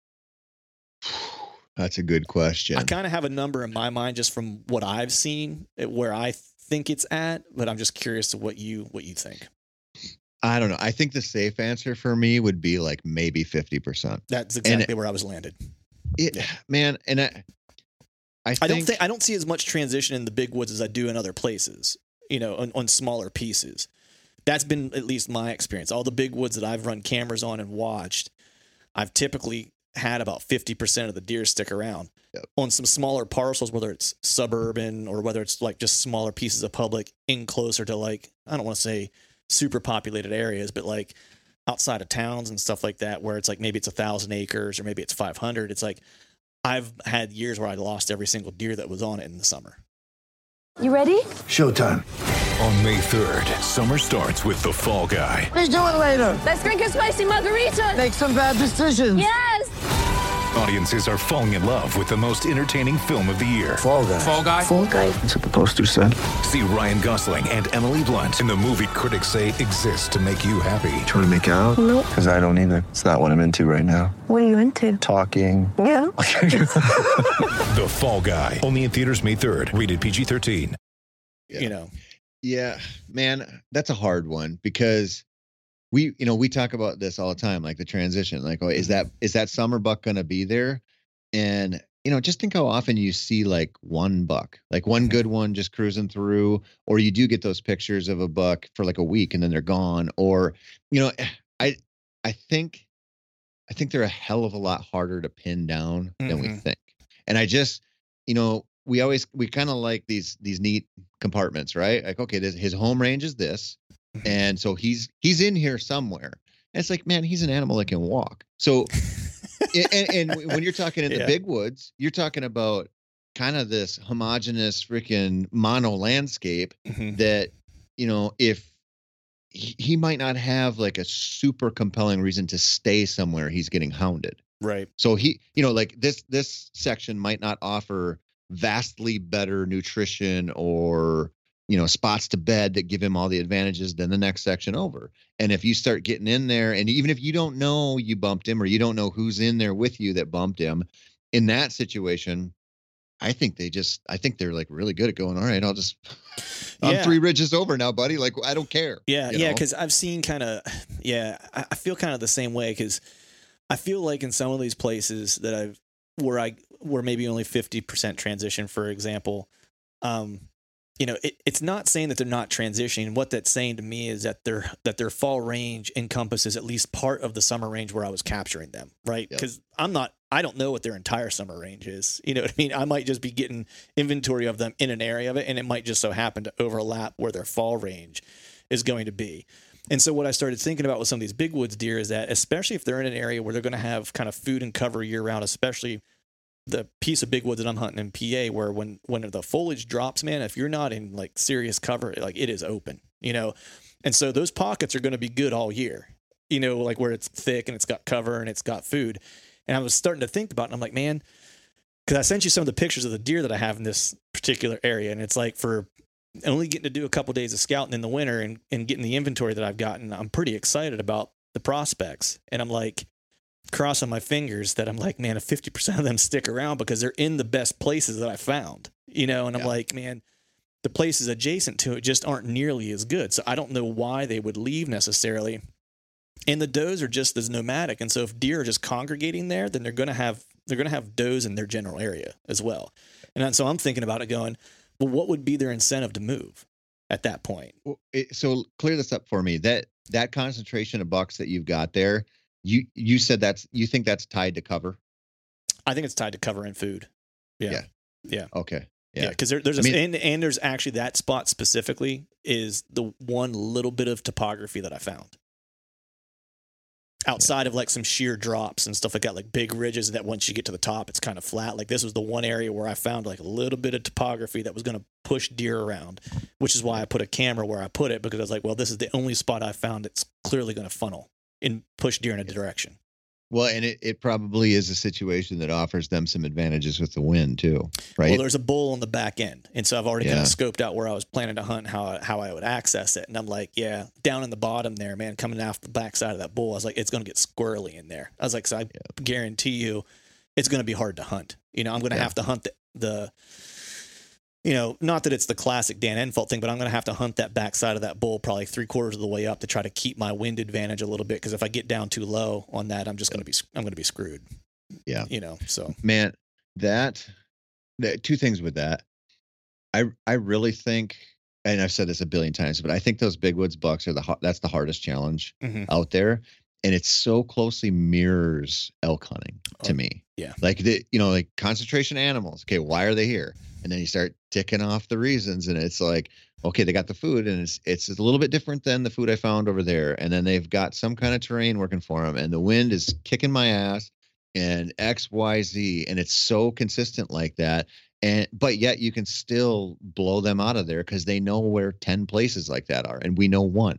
That's a good question. I kind of have a number in my mind just from what I've seen where I think it's at, but I'm just curious to what you think. I don't know. I think the safe answer for me would be like maybe 50%. That's exactly where I was landed. Man, and I don't see as much transition in the big woods as I do in other places, on smaller pieces. That's been at least my experience. All the big woods that I've run cameras on and watched, I've typically had about 50% of the deer stick around. Yep. On some smaller parcels, whether it's suburban or whether it's like just smaller pieces of public in closer to like, I don't want to say super populated areas, but like outside of towns and stuff like that, where it's like maybe it's 1,000 acres or maybe it's 500. It's like I've had years where I lost every single deer that was on it in the summer. You ready? Showtime. On May 3rd, summer starts with The Fall Guy. Let's do it later. Let's drink a spicy margarita. Make some bad decisions. Yes. Audiences are falling in love with the most entertaining film of the year. Fall Guy. Fall Guy? Fall Guy. That's what the poster said. See Ryan Gosling and Emily Blunt in the movie critics say exists to make you happy. Trying to make it out? Nope. Because I don't either. It's not what I'm into right now. What are you into? Talking. Yeah. The Fall Guy. Only in theaters May 3rd. Rated PG-13. Yeah, man, that's a hard one because we talk about this all the time, like the transition, like, oh, is that summer buck going to be there? And, just think how often you see like one buck, like one good one just cruising through, or you do get those pictures of a buck for like a week and then they're gone. Or, I think I think they're a hell of a lot harder to pin down than we think. And I just, we kind of like these neat compartments, right? Like, okay, his home range is this. And so he's in here somewhere. And it's like, man, he's an animal that can walk. So, and when you're talking in the big woods, you're talking about kind of this homogeneous freaking mono landscape that, if he might not have like a super compelling reason to stay somewhere he's getting hounded. Right. So he, like this section might not offer vastly better nutrition or, spots to bed that give him all the advantages than the next section over. And if you start getting in there, and even if you don't know you bumped him or you don't know who's in there with you that bumped him, in that situation, I think they're like really good at going, all right, I'm 3 ridges over now, buddy. Like, I don't care. Yeah. Yeah. Cause I've seen I feel kind of the same way. Cause I feel like in some of these places that where maybe only 50% transition, for example, it's not saying that they're not transitioning. What that's saying to me is that their fall range encompasses at least part of the summer range where I was capturing them, right? Because I don't know what their entire summer range is. You know what I mean? I might just be getting inventory of them in an area of it, and it might just so happen to overlap where their fall range is going to be. And so what I started thinking about with some of these big woods deer is that, especially if they're in an area where they're going to have kind of food and cover year round, especially the piece of big woods that I'm hunting in PA, where when the foliage drops, man, if you're not in like serious cover, like it is open, and so those pockets are going to be good all year, like where it's thick and it's got cover and it's got food. And I was starting to think about it, and I'm like, man, because I sent you some of the pictures of the deer that I have in this particular area, and it's like for only getting to do a couple of days of scouting in the winter and getting the inventory that I've gotten, I'm pretty excited about the prospects. And I'm like, crossing my fingers that I'm like, man, if 50% of them stick around because they're in the best places that I found, and I'm like, man, the places adjacent to it just aren't nearly as good. So I don't know why they would leave necessarily. And the does are just as nomadic. And so if deer are just congregating there, then they're going to have does in their general area as well. And so I'm thinking about it going, well, what would be their incentive to move at that point? So clear this up for me. That concentration of bucks that you've got there, you said you think that's tied to cover? I think it's tied to cover and food. Yeah. Okay. Yeah. Because there's actually that spot specifically is the one little bit of topography that I found. Outside of like some sheer drops and stuff like that, like big ridges that once you get to the top, it's kind of flat. Like this was the one area where I found like a little bit of topography that was going to push deer around, which is why I put a camera where I put it, because I was like, well, this is the only spot I found that's clearly going to funnel and push deer in a direction. Well, and it probably is a situation that offers them some advantages with the wind too, right? Well, there's a bull on the back end. And so I've already kind of scoped out where I was planning to hunt, how I would access it. And I'm like, yeah, down in the bottom there, man, coming off the backside of that bull, I was like, it's going to get squirrely in there. I was like, so I guarantee you it's going to be hard to hunt. I'm going to have to hunt the not that it's the classic Dan Enfelt thing, but I'm going to have to hunt that backside of that bull probably 3/4 of the way up to try to keep my wind advantage a little bit. Because if I get down too low on that, I'm going to be screwed. Yeah. So man, that two things with that. I really think, and I've said this a billion times, but I think those big woods bucks that's the hardest challenge out there. And it so closely mirrors elk hunting to me. Yeah. Like like concentration animals. Okay. Why are they here? And then you start ticking off the reasons, and it's like, okay, they got the food, and it's a little bit different than the food I found over there. And then they've got some kind of terrain working for them, and the wind is kicking my ass, and X, Y, Z, and it's so consistent like that. But yet you can still blow them out of there because they know where 10 places like that are, and we know one.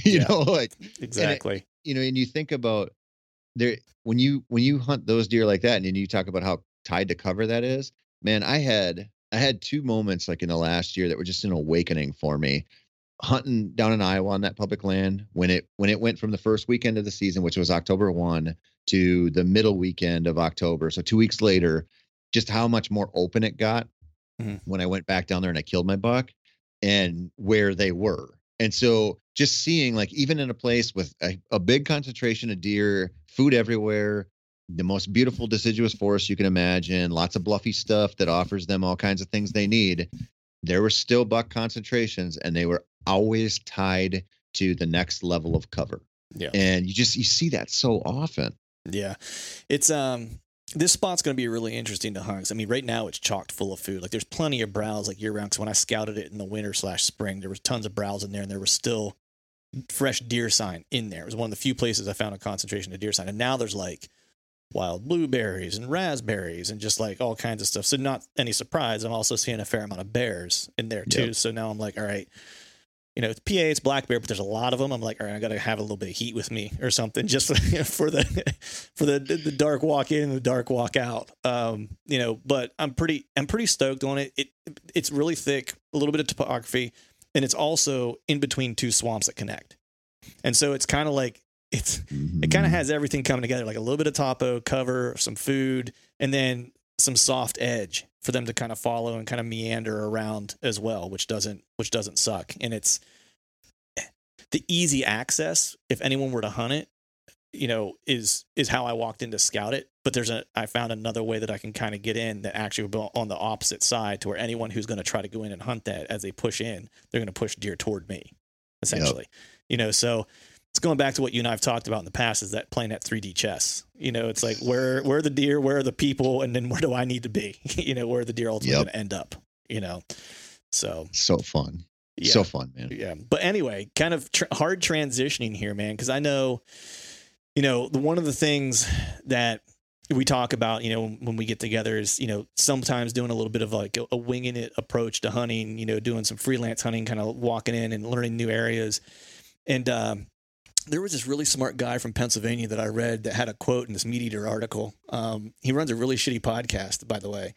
Exactly. And you think about there when you hunt those deer like that, and then you talk about how tied to cover that is. Man, I had 2 moments like in the last year that were just an awakening for me. Hunting down in Iowa on that public land when it went from the first weekend of the season, which was October 1, to the middle weekend of October. So 2 weeks later, just how much more open it got when I went back down there and I killed my buck and where they were. And so just seeing like even in a place with a big concentration of deer, food everywhere, the most beautiful deciduous forest you can imagine, lots of bluffy stuff that offers them all kinds of things they need. There were still buck concentrations, and they were always tied to the next level of cover. Yeah. And you see that so often. Yeah. It's this spot's going to be really interesting to hunt. I mean, right now it's chocked full of food. Like there's plenty of browse like year round. Because when I scouted it in the winter/spring, there was tons of browse in there, and there was still fresh deer sign in there. It was one of the few places I found a concentration of deer sign. And now there's like wild blueberries and raspberries and just like all kinds of stuff. So not any surprise, I'm also seeing a fair amount of bears in there too. Yep. So now I'm like, all right, you know, it's PA, it's black bear, but there's a lot of them. I'm like, all right, I got to have a little bit of heat with me or something just for the dark walk in and the dark walk out. You know, but I'm pretty stoked on it. It's really thick, a little bit of topography, and it's also in between two swamps that connect. And so it's kind of like, it kind of has everything coming together, like a little bit of topo, cover, some food, and then some soft edge for them to kind of follow and kind of meander around as well, which doesn't suck. And it's the easy access. If anyone were to hunt it, you know, is how I walked in to scout it. But I found another way that I can kind of get in that actually would be on the opposite side, to where anyone who's going to try to go in and hunt that, as they push in, they're going to push deer toward me, essentially. Yep. You know, so it's going back to what you and I have talked about in the past, is that playing that 3D chess. You know, it's like where are the deer, where are the people, and then where do I need to be? You know, where are the deer ultimately going to end up? You know, so fun. Yeah. So fun, man. Yeah. But anyway, kind of hard transitioning here, man, because I know, you know, one of the things that we talk about, you know, when we get together is, you know, sometimes doing a little bit of like a winging it approach to hunting, you know, doing some freelance hunting, kind of walking in and learning new areas. And there was this really smart guy from Pennsylvania that I read that had a quote in this Meat Eater article. He runs a really shitty podcast, by the way.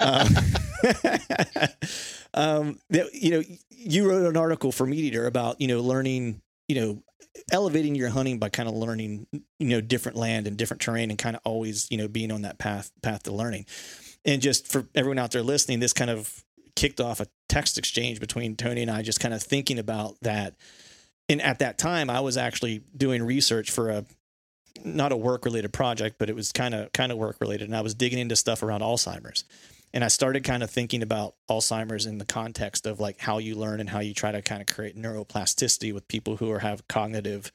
You know, you wrote an article for Meat Eater about, you know, learning, you know, elevating your hunting by kind of learning, you know, different land and different terrain, and kind of always, you know, being on that path to learning. And just for everyone out there listening, this kind of kicked off a text exchange between Tony and I, just kind of thinking about that. And at that time, I was actually doing research for not a work-related project, but it was kind of work-related. And I was digging into stuff around Alzheimer's. And I started kind of thinking about Alzheimer's in the context of like how you learn and how you try to kind of create neuroplasticity with people who have cognitive,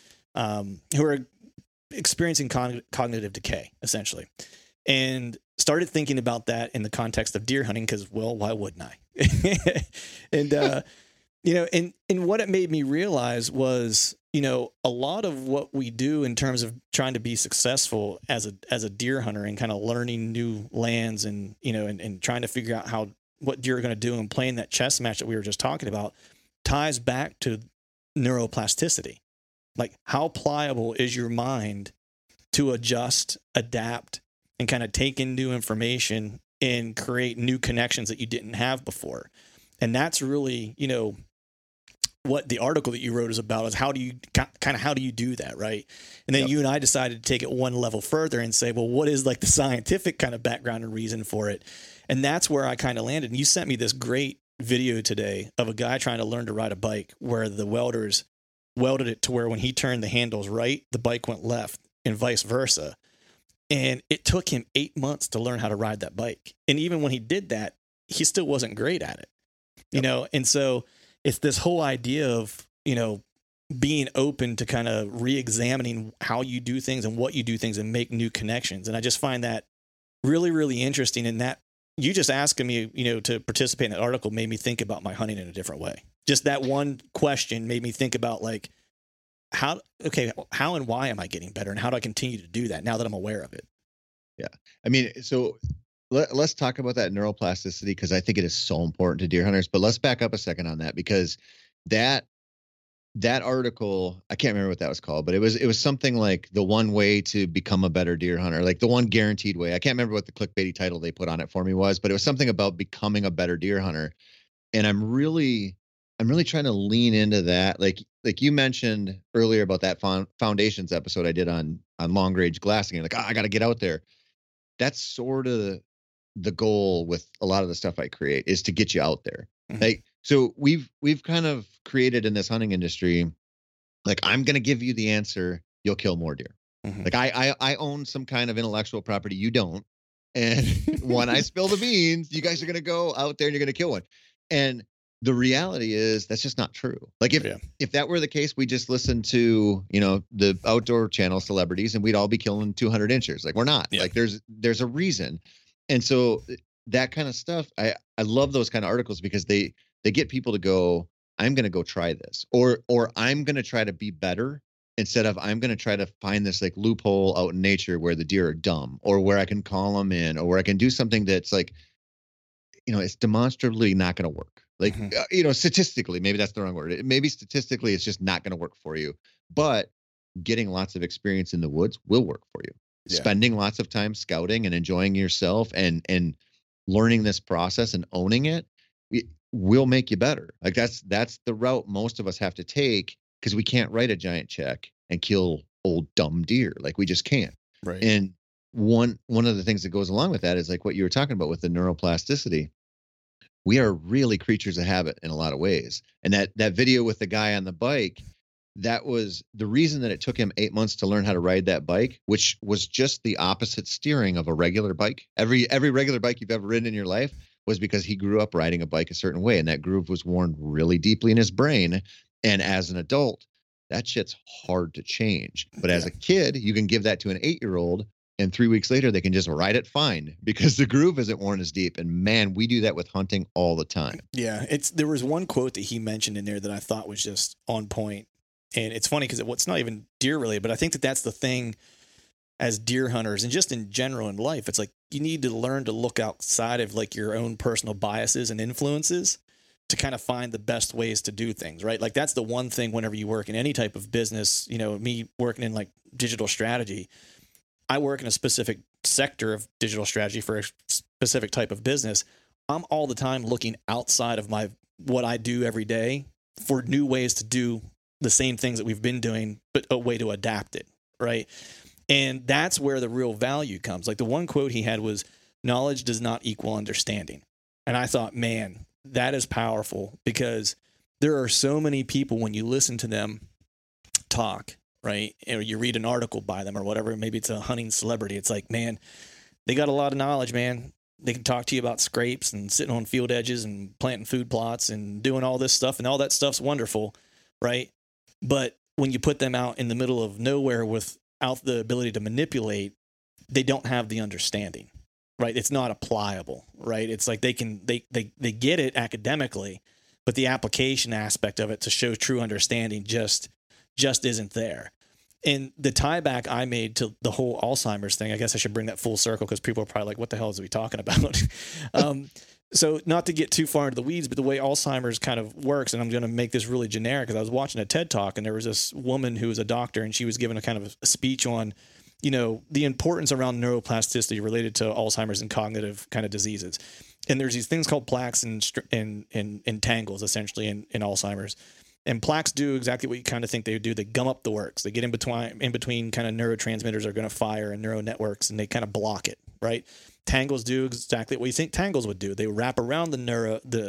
who are experiencing cognitive decay, essentially. And started thinking about that in the context of deer hunting, because, well, why wouldn't I? And, you know, and what it made me realize was, you know, a lot of what we do in terms of trying to be successful as a deer hunter and kind of learning new lands and, you know, and trying to figure out what deer are going to do and playing that chess match that we were just talking about, ties back to neuroplasticity. Like, how pliable is your mind to adjust, adapt, and kind of take in new information and create new connections that you didn't have before. And that's really, you know, what the article that you wrote is about, is how do you do that, right? And then you and I decided to take it one level further and say, well, what is like the scientific kind of background and reason for it? And that's where I kind of landed. And you sent me this great video today of a guy trying to learn to ride a bike, where the welders welded it to where when he turned the handles right, the bike went left, and vice versa. And it took him 8 months to learn how to ride that bike. And even when he did that, he still wasn't great at it, you know? And so it's this whole idea of, you know, being open to kind of re-examining how you do things and what you do things and make new connections. And I just find that really, really interesting. And that you just asking me, you know, to participate in that article made me think about my hunting in a different way. Just that one question made me think about like, how and why am I getting better, and how do I continue to do that now that I'm aware of it? Yeah. I mean, so let's talk about that neuroplasticity, because I think it is so important to deer hunters. But let's back up a second on that, because that article, I can't remember what that was called, but it was something like the one way to become a better deer hunter, like the one guaranteed way. I can't remember what the clickbaity title they put on it for me was, but it was something about becoming a better deer hunter. And I'm really trying to lean into that. Like you mentioned earlier about that foundations episode I did on long range glassing. Like, I got to get out there. That's sort of the goal with a lot of the stuff I create, is to get you out there. Mm-hmm. Like, so we've kind of created in this hunting industry, like, I'm going to give you the answer, you'll kill more deer. Mm-hmm. Like I own some kind of intellectual property. You don't. And when I spill the beans, you guys are going to go out there and you're going to kill one. And the reality is that's just not true. Like if that were the case, we just listen to, the outdoor channel celebrities and we'd all be killing 200 inchers. Like we're not. Like there's a reason. And so that kind of stuff, I love those kind of articles because they get people to go, I'm going to go try this, or I'm going to try to be better instead of I'm going to try to find this like loophole out in nature where the deer are dumb, or where I can call them in, or where I can do something that's like, it's demonstrably not going to work. Like, statistically, maybe that's the wrong word. Maybe statistically, it's just not going to work for you. But getting lots of experience in the woods will work for you. Yeah. Spending lots of time scouting and enjoying yourself and learning this process and owning it will make you better. Like that's the route most of us have to take, because we can't write a giant check and kill old dumb deer. Like we just can't. Right. And one of the things that goes along with that is like what you were talking about with the neuroplasticity. We are really creatures of habit in a lot of ways. And that video with the guy on the bike, that was the reason that it took him 8 months to learn how to ride that bike, which was just the opposite steering of a regular bike. Every regular bike you've ever ridden in your life was because he grew up riding a bike a certain way, and that groove was worn really deeply in his brain. And as an adult, that shit's hard to change. But as a kid, you can give that to an 8-year-old, and 3 weeks later, they can just ride it fine because the groove isn't worn as deep. And man, we do that with hunting all the time. Yeah, there was one quote that he mentioned in there that I thought was just on point. And it's funny because it's not even deer related, but I think that's the thing as deer hunters and just in general in life. It's like you need to learn to look outside of like your own personal biases and influences to kind of find the best ways to do things, right? Like that's the one thing whenever you work in any type of business, me working in like digital strategy, I work in a specific sector of digital strategy for a specific type of business. I'm all the time looking outside of what I do every day for new ways to do the same things that we've been doing, but a way to adapt it, right? And that's where the real value comes. Like the one quote he had was, knowledge does not equal understanding. And I thought, man, that is powerful, because there are so many people when you listen to them talk, right? Or you read an article by them or whatever, maybe it's a hunting celebrity. It's like, man, they got a lot of knowledge, man. They can talk to you about scrapes and sitting on field edges and planting food plots and doing all this stuff, and all that stuff's wonderful, right? But when you put them out in the middle of nowhere without the ability to manipulate, they don't have the understanding, right? It's not applicable, right? It's like they get it academically, but the application aspect of it to show true understanding just isn't there. And the tie back I made to the whole Alzheimer's thing, I guess I should bring that full circle because people are probably like, what the hell is he talking about? So not to get too far into the weeds, but the way Alzheimer's kind of works, and I'm going to make this really generic, because I was watching a TED Talk and there was this woman who was a doctor, and she was giving a kind of a speech on, the importance around neuroplasticity related to Alzheimer's and cognitive kind of diseases. And there's these things called plaques and tangles, essentially, in Alzheimer's. And plaques do exactly what you kind of think they would do. They gum up the works. They get in between kind of neurotransmitters are going to fire and neural networks, and they kind of block it, right? Tangles do exactly what you think tangles would do. They wrap around the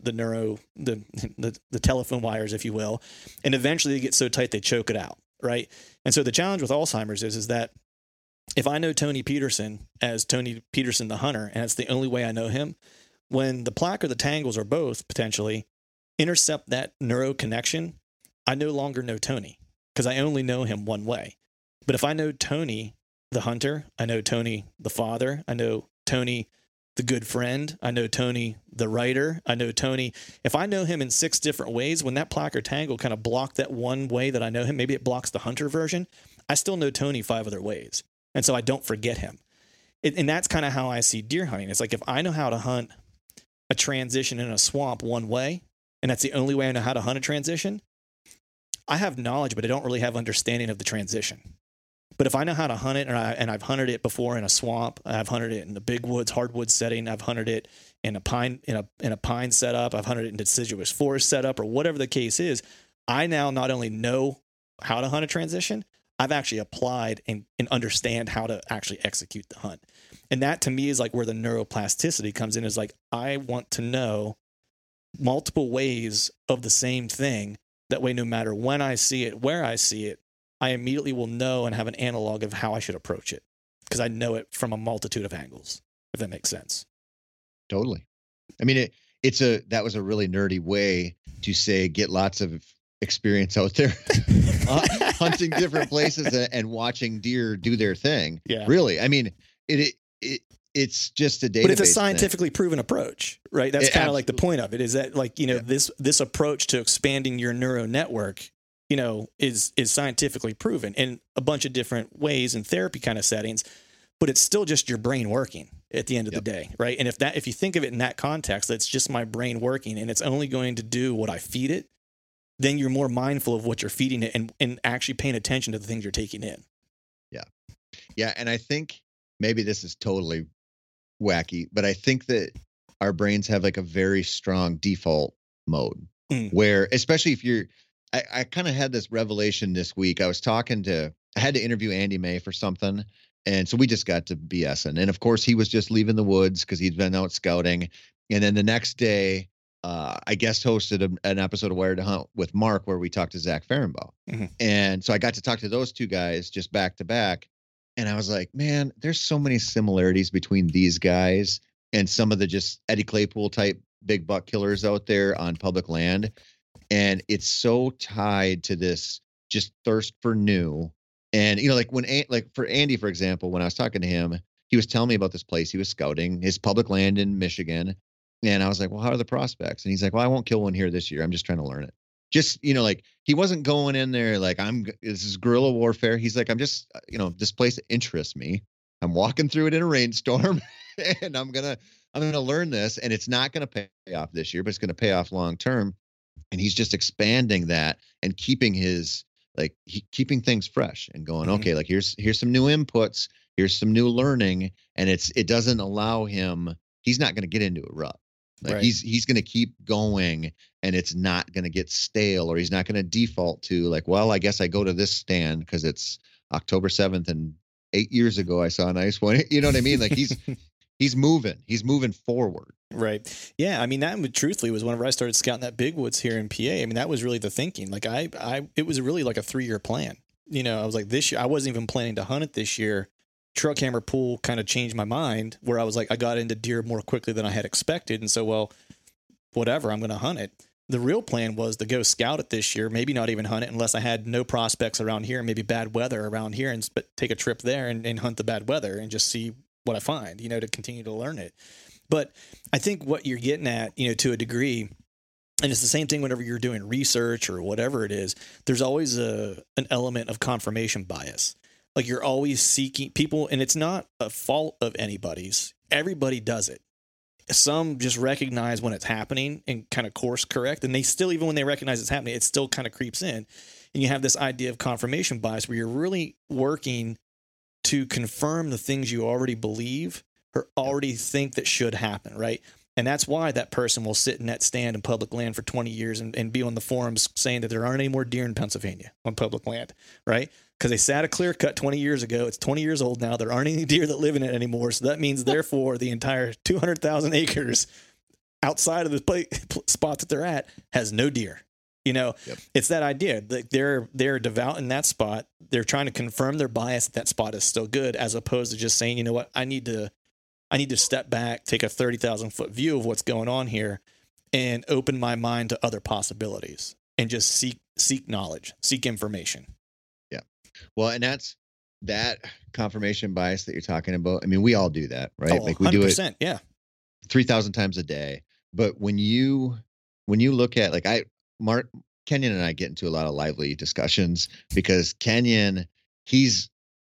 telephone wires, if you will, and eventually they get so tight they choke it out, right? And so the challenge with Alzheimer's is that if I know Tony Peterson as Tony Peterson the hunter, and it's the only way I know him, when the plaque or the tangles, or both potentially, intercept that neuro connection, I no longer know Tony, because I only know him one way. But if I know Tony the hunter, I know Tony the father, I know Tony the good friend, I know Tony the writer, I know Tony. If I know him in 6 different ways, when that plaque or tangle kind of block that one way that I know him, maybe it blocks the hunter version, I still know Tony 5 other ways. And so I don't forget him. And that's kind of how I see deer hunting. It's like, if I know how to hunt a transition in a swamp one way, and that's the only way I know how to hunt a transition, I have knowledge, but I don't really have understanding of the transition. But if I know how to hunt it, and I've hunted it before in a swamp, I've hunted it in the big woods, hardwood setting, I've hunted it in a pine setup, I've hunted it in deciduous forest setup, or whatever the case is, I now not only know how to hunt a transition, I've actually applied and understand how to actually execute the hunt. And that to me is like where the neuroplasticity comes in, is like, I want to know multiple ways of the same thing. That way, no matter when I see it, where I see it, I immediately will know and have an analog of how I should approach it, because I know it from a multitude of angles, if that makes sense. Totally. I mean, that was a really nerdy way to say, get lots of experience out there hunting different places and watching deer do their thing. Yeah. Really. I mean, it's just a database. But it's a scientifically proven approach, right? That's kind of like the point of it, is that like, this approach to expanding your neural network, is scientifically proven in a bunch of different ways in therapy kind of settings, but it's still just your brain working at the end of the day, right? And if you think of it in that context, that's just my brain working and it's only going to do what I feed it, then you're more mindful of what you're feeding it and actually paying attention to the things you're taking in. Yeah. Yeah. And I think maybe this is totally wacky, but I think that our brains have like a very strong default mode where, especially if I kind of had this revelation this week. I had to interview Andy May for something. And so we just got to BSing. And of course he was just leaving the woods because he'd been out scouting. And then the next day, I guest hosted an episode of Wired to Hunt with Mark where we talked to Zach Fehrenbaugh. Mm-hmm. And so I got to talk to those two guys just back to back. And I was like, man, there's so many similarities between these guys and some of the just Eddie Claypool type big buck killers out there on public land. And it's so tied to this just thirst for new. And, like for Andy, for example, when I was talking to him, he was telling me about this place he was scouting, his public land in Michigan. And I was like, well, how are the prospects? And he's like, well, I won't kill one here this year. I'm just trying to learn it. Just, like he wasn't going in there like this is guerrilla warfare. He's like, I'm just, this place interests me. I'm walking through it in a rainstorm and I'm going to learn this, and it's not going to pay off this year, but it's going to pay off long term. And he's just expanding that and keeping keeping things fresh and going, okay, like here's some new inputs, here's some new learning. And it doesn't allow him, he's not going to get into a rut. Like he's going to keep going, and it's not going to get stale, or he's not going to default to like, well, I guess I go to this stand because it's October 7th and 8 years ago I saw a nice one. You know what I mean? Like he's moving forward. Right. Yeah. I mean, that truthfully was whenever I started scouting that big woods here in PA. I mean, that was really the thinking. Like it was really like a 3-year plan. I was like, this year, I wasn't even planning to hunt it this year. Truck hammer pool kind of changed my mind where I was like, I got into deer more quickly than I had expected. And so, well, whatever, I'm going to hunt it. The real plan was to go scout it this year, maybe not even hunt it unless I had no prospects around here, maybe bad weather around here, and take a trip there and hunt the bad weather and just see what I find, to continue to learn it. But I think what you're getting at, to a degree, and it's the same thing whenever you're doing research or whatever it is, there's always an element of confirmation bias. Like you're always seeking people, and it's not a fault of anybody's. Everybody does it. Some just recognize when it's happening and kind of course correct. And they still, even when they recognize it's happening, it still kind of creeps in. And you have this idea of confirmation bias where you're really working to confirm the things you already believe or already think that should happen, right? And that's why that person will sit in that stand in public land for 20 years and be on the forums saying that there aren't any more deer in Pennsylvania on public land, right? Because they sat a clear cut 20 years ago. It's 20 years old now. There aren't any deer that live in it anymore. So that means, therefore, the entire 200,000 acres outside of the spot that they're at has no deer. It's that idea that they're devout in that spot. They're trying to confirm their bias that spot is still good, as opposed to just saying, you know what, I need to step back, take a 30,000 foot view of what's going on here, and open my mind to other possibilities and just seek knowledge, seek information. Yeah. Well, and that's that confirmation bias that you're talking about. I mean, we all do that, right? Like we 100%, do it 3,000 times a day. But when you look at Kenyon and I get into a lot of lively discussions because Kenyon, he's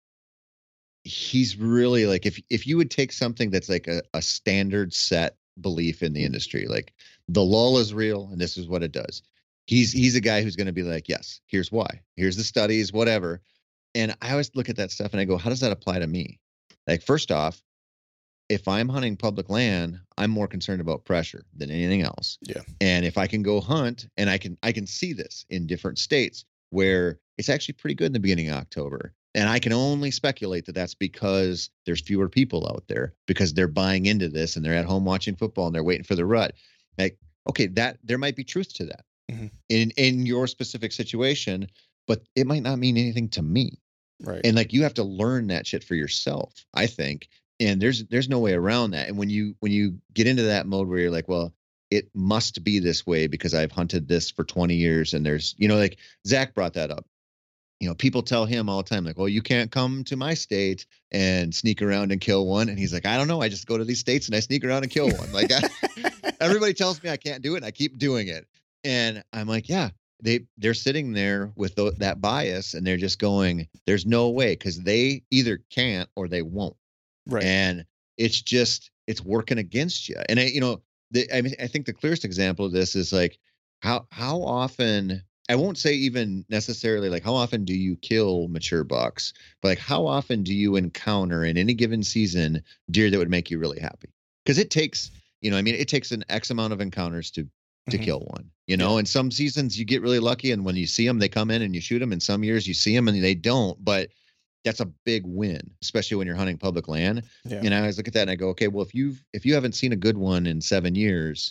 really like, if you would take something that's like a standard set belief in the industry, like the lull is real and this is what it does. He's a guy who's going to be like, yes, here's why, here's the studies, whatever. And I always look at that stuff and I go, how does that apply to me? Like, first off, if I'm hunting public land, I'm more concerned about pressure than anything else. Yeah. And if I can go hunt, and I can see this in different states where it's actually pretty good in the beginning of October. And I can only speculate that that's because there's fewer people out there because they're buying into this and they're at home watching football and they're waiting for the rut. Like, okay, that there might be truth to that in your specific situation, but it might not mean anything to me. Right. And like, you have to learn that shit for yourself, I think. And there's no way around that. And when you get into that mode where you're like, well, it must be this way because I've hunted this for 20 years. And there's, like Zach brought that up. People tell him all the time, like, well, you can't come to my state and sneak around and kill one. And he's like, I don't know. I just go to these states and I sneak around and kill one. Like everybody tells me I can't do it. And I keep doing it. And I'm like, yeah, they're sitting there with that bias and they're just going, there's no way, because they either can't or they won't. Right. And it's working against you. And I think the clearest example of this is like how often, I won't say even necessarily like how often do you kill mature bucks, but like how often do you encounter in any given season deer that would make you really happy? Because it takes, it takes an X amount of encounters to kill one, and some seasons you get really lucky. And when you see them, they come in and you shoot them. And some years you see them and they don't, but that's a big win, especially when you're hunting public land. Yeah. And I always look at that and I go, okay, well, if you haven't seen a good one in 7 years,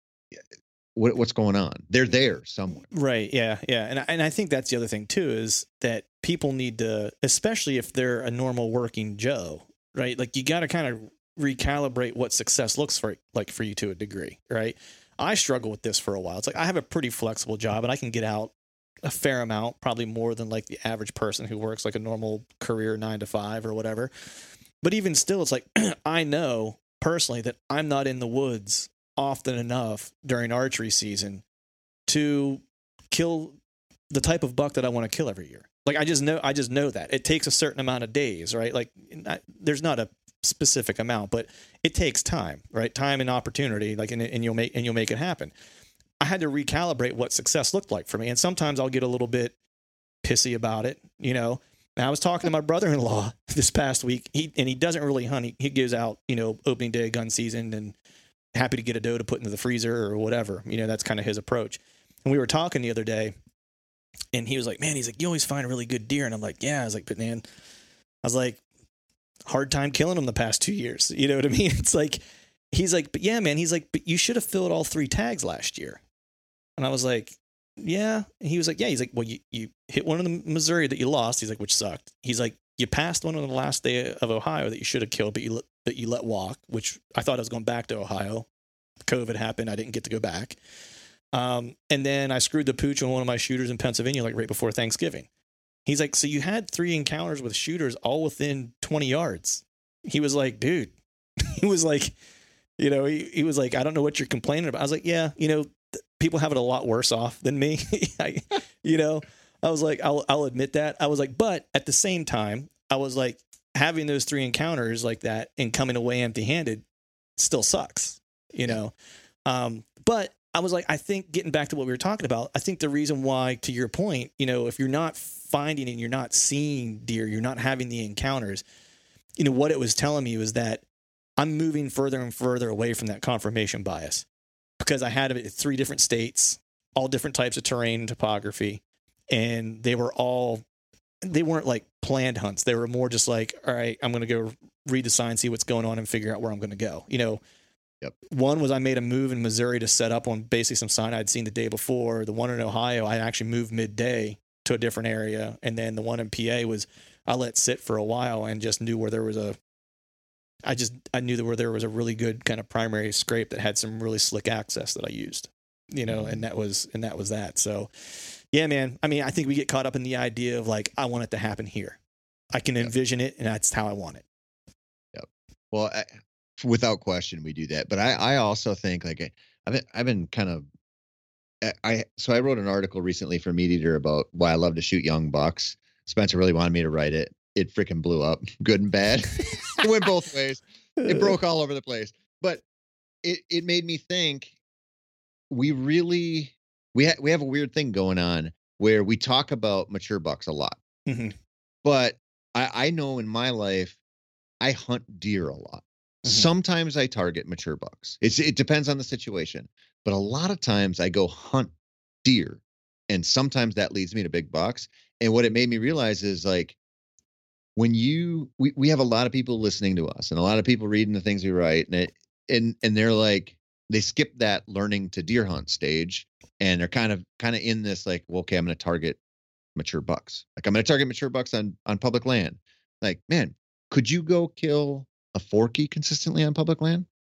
what's going on? They're there somewhere. Right. Yeah. Yeah. And I think that's the other thing too, is that people need to, especially if they're a normal working Joe, right? Like you got to kind of recalibrate what success looks like for you to a degree, right? I struggle with this for a while. It's like I have a pretty flexible job and I can get out a fair amount, probably more than like the average person who works like a normal career 9 to 5 or whatever. But even still, it's like I know personally that I'm not in the woods often enough during archery season to kill the type of buck that I want to kill every year. Like I just know that it takes a certain amount of days, right? Like there's not a specific amount, but it takes time, right? Time and opportunity, like, and you'll make it happen. I had to recalibrate what success looked like for me. And sometimes I'll get a little bit pissy about it, And I was talking to my brother-in-law this past week. He doesn't really hunt. He goes out, opening day gun season and happy to get a doe to put into the freezer or whatever. That's kind of his approach. And we were talking the other day and he was like, man, he's like, you always find a really good deer. And I'm like, yeah. I was like, but man, hard time killing them the past 2 years. You know what I mean? It's like, he's like, but yeah, man, he's like, but you should have filled all 3 tags last year. And I was like, yeah. And he was like, yeah. He's like, well, you hit one in the Missouri that you lost. He's like, which sucked. He's like, you passed one on the last day of Ohio that you should have killed, but you let walk, which I thought I was going back to Ohio. COVID happened. I didn't get to go back. And then I screwed the pooch on one of my shooters in Pennsylvania, like right before Thanksgiving. He's like, so you had 3 encounters with shooters all within 20 yards. He was like, dude, he was like, he was like, I don't know what you're complaining about. I was like, yeah, people have it a lot worse off than me. I was like, I'll admit that. I was like, but at the same time, I was like, having those 3 encounters like that and coming away empty-handed still sucks, But I was like, I think getting back to what we were talking about, I think the reason why, to your point, if you're not finding and you're not seeing deer, you're not having the encounters, what it was telling me was that I'm moving further and further away from that confirmation bias because I had it at 3 different states, all different types of terrain and topography. And they weren't like planned hunts. They were more just like, all right, I'm going to go read the sign, see what's going on and figure out where I'm going to go. Yep. One was I made a move in Missouri to set up on basically some sign I'd seen the day before. The one in Ohio, I actually moved midday to a different area. And then the one in PA was I let sit for a while and just knew where there was I knew where there was a really good kind of primary scrape that had some really slick access that I used, and that was that. So yeah, man. I mean, I think we get caught up in the idea of like, I want it to happen here. I can envision it and that's how I want it. Yep. Well, without question, we do that. But I also think like I've been kind of, I wrote an article recently for Meat Eater about why I love to shoot young bucks. Spencer really wanted me to write it. It freaking blew up, good and bad. It went both ways. It broke all over the place. But it made me think we have a weird thing going on where we talk about mature bucks a lot. Mm-hmm. But I know in my life, I hunt deer a lot. Mm-hmm. Sometimes I target mature bucks. It depends on the situation. But a lot of times I go hunt deer. And sometimes that leads me to big bucks. And what it made me realize is like, when we have a lot of people listening to us and a lot of people reading the things we write and they're like, they skip that learning to deer hunt stage and they're kind of in this like, well, okay, I'm going to target mature bucks. Like I'm going to target mature bucks on public land. Like, man, could you go kill a forky consistently on public land?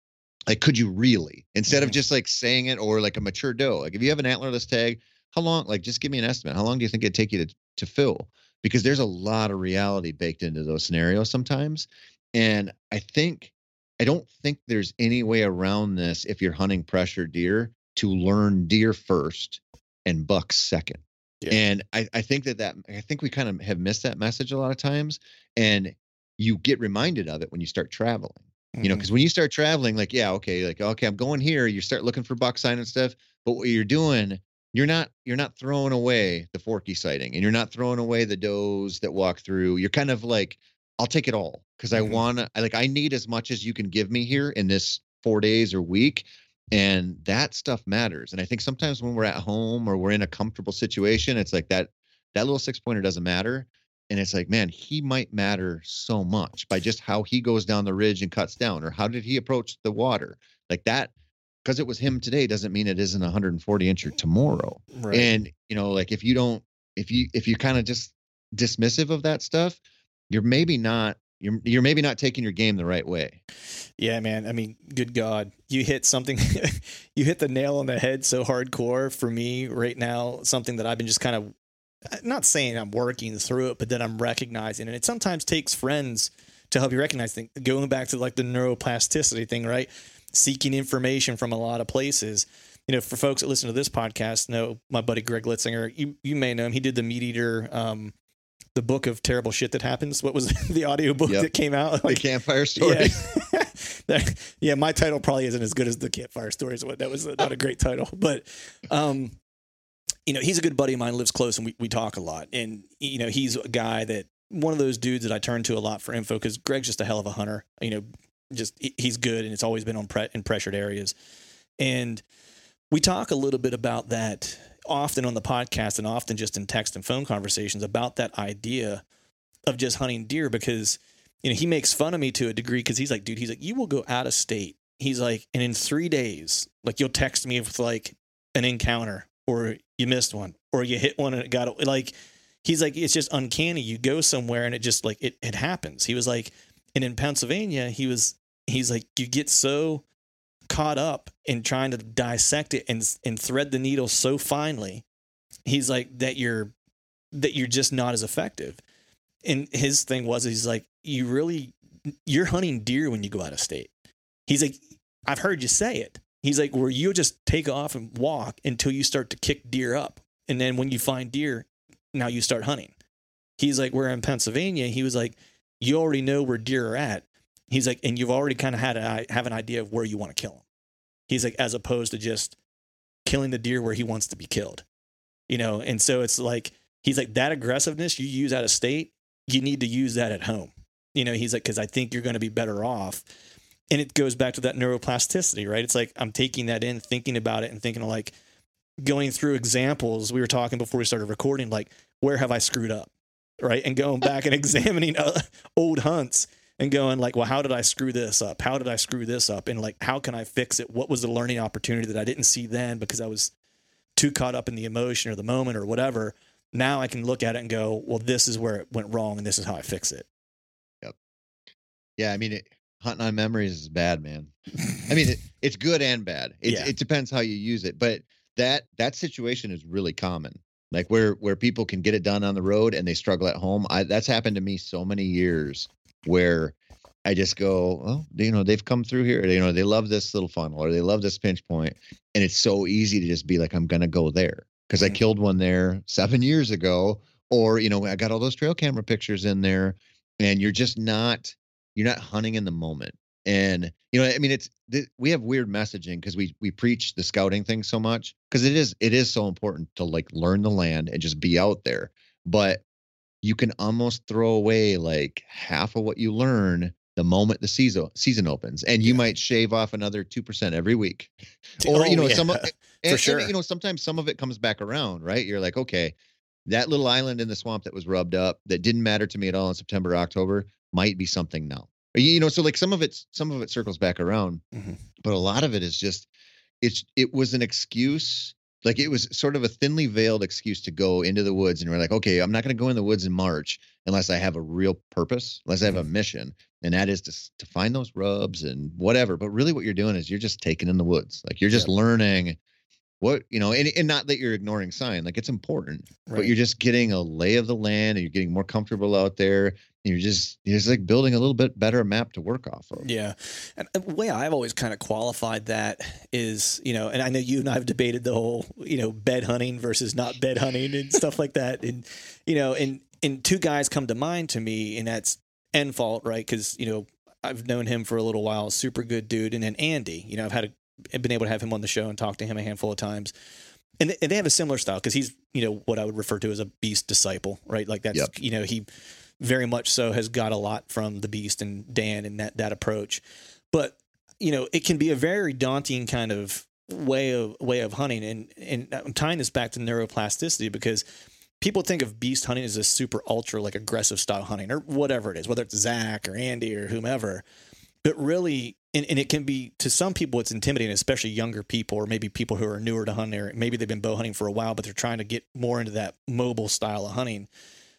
Like, could you really, instead of just like saying it, or like a mature doe, like if you have an antlerless tag, how long, like just give me an estimate. How long do you think it'd take you to fill? Because there's a lot of reality baked into those scenarios sometimes. And I don't think there's any way around this if you're hunting pressure deer to learn deer first and bucks second. Yeah. And I think I think we kind of have missed that message a lot of times. And you get reminded of it when you start traveling. You know, because when you start traveling, like, yeah, okay, I'm going here. You start looking for buck sign and stuff. But what you're doing, you're not throwing away the Forky sighting, and you're not throwing away the does that walk through. You're kind of like, I'll take it all because I need as much as you can give me here in this 4 days or week. And that stuff matters. And I think sometimes when we're at home or we're in a comfortable situation, it's like that little 6-pointer doesn't matter. And it's like, man, he might matter so much by just how he goes down the ridge and cuts down, or how did he approach the water like that. Because it was him today doesn't mean it isn't 140 incher tomorrow. Right. And, you know, like if you're kind of just dismissive of that stuff, you're maybe not taking your game the right way. Yeah, man. I mean, good God, you hit something, you hit the nail on the head so hardcore for me right now. Something that I've been just kind of, not saying I'm working through it, but that I'm recognizing. And it sometimes takes friends to help you recognize things. Going back to like the neuroplasticity thing, right? Seeking information from a lot of places. You know, for folks that listen to this podcast, know my buddy Greg Litzinger. You may know him. He did the Meat Eater, the book of terrible shit that happens. What was the audio book that came out? Like, the Campfire Stories. Yeah. Yeah, my title probably isn't as good as the Campfire Stories. That was not a great title, but you know, he's a good buddy of mine, lives close, and we talk a lot. And, you know, he's a guy that, one of those dudes that I turn to a lot for info, because Greg's just a hell of a hunter. You know, just he's good, and it's always been in pressured areas. And we talk a little bit about that often on the podcast, and often just in text and phone conversations about that idea of just hunting deer, because, you know, he makes fun of me to a degree, because he's like, dude, he's like, you will go out of state. He's like, and in 3 days, like, you'll text me with like an encounter, or you missed one, or you hit one and it got, like, he's like, it's just uncanny. You go somewhere and it just like, it happens. He was like, and in Pennsylvania, he's like, you get so caught up in trying to dissect it and thread the needle so finely. He's like, that you're just not as effective. And his thing was, he's like, you're hunting deer when you go out of state. He's like, I've heard you say it. He's like, where you'll just take off and walk until you start to kick deer up. And then when you find deer, now you start hunting. He's like, where in Pennsylvania, he was like, you already know where deer are at. He's like, and you've already kind of have an idea of where you want to kill them. He's like, as opposed to just killing the deer where he wants to be killed, you know? And so it's like, he's like, that aggressiveness you use out of state, you need to use that at home. You know, he's like, cause I think you're going to be better off. And it goes back to that neuroplasticity, right? It's like, I'm taking that in, thinking about it, and thinking of like going through examples. We were talking before we started recording, like, where have I screwed up? Right. And going back and examining old hunts and going like, well, how did I screw this up? How did I screw this up? And like, how can I fix it? What was the learning opportunity that I didn't see then because I was too caught up in the emotion or the moment or whatever? Now I can look at it and go, well, this is where it went wrong, and this is how I fix it. Yep. Yeah. I mean, hunting on memories is bad, man. I mean, it's good and bad. It depends how you use it. But that situation is really common. Like where people can get it done on the road and they struggle at home. That's happened to me so many years where I just go, well, you know, they've come through here. You know, they love this little funnel, or they love this pinch point. And it's so easy to just be like, I'm going to go there because I killed one there 7 years ago. Or, you know, I got all those trail camera pictures in there, and you're not hunting in the moment. And, you know, I mean, we have weird messaging because we preach the scouting thing so much, because it is so important to like learn the land and just be out there. But you can almost throw away like half of what you learn the moment the season opens, and you might shave off another 2% every week. Or, you know, for sure. And, you know, sometimes some of it comes back around, right? You're like, okay, that little island in the swamp that was rubbed up that didn't matter to me at all in September, October might be something now. You know, so like some of it circles back around, but a lot of it is just, it was an excuse like it was sort of a thinly veiled excuse to go into the woods, and we're like, okay, I'm not going to go in the woods in March unless I have a real purpose, unless I have a mission, and that is to find those rubs and whatever. But really what you're doing is you're just taking in the woods. Like you're just learning what, and not that you're ignoring sign, like it's important, but you're just getting a lay of the land, and you're getting more comfortable out there. And you're just like building a little bit better map to work off of. Yeah. And the way I've always kind of qualified that is, and I know you and I have debated the whole, bed hunting versus not bed hunting and stuff like that. And, and two guys come to mind to me, and that's Enfault, right? Because, I've known him for a little while, super good dude. And then Andy, I've been able to have him on the show and talk to him a handful of times. And they have a similar style because he's, what I would refer to as a beast disciple, right? Like that's, he very much so has got a lot from the Beast and Dan and that approach. But, it can be a very daunting kind of way of hunting. And I'm tying this back to neuroplasticity because people think of beast hunting as a super ultra, like aggressive style hunting or whatever it is, whether it's Zach or Andy or whomever. But really, and it can be, to some people, it's intimidating, especially younger people or maybe people who are newer to hunting, or maybe they've been bow hunting for a while, but they're trying to get more into that mobile style of hunting.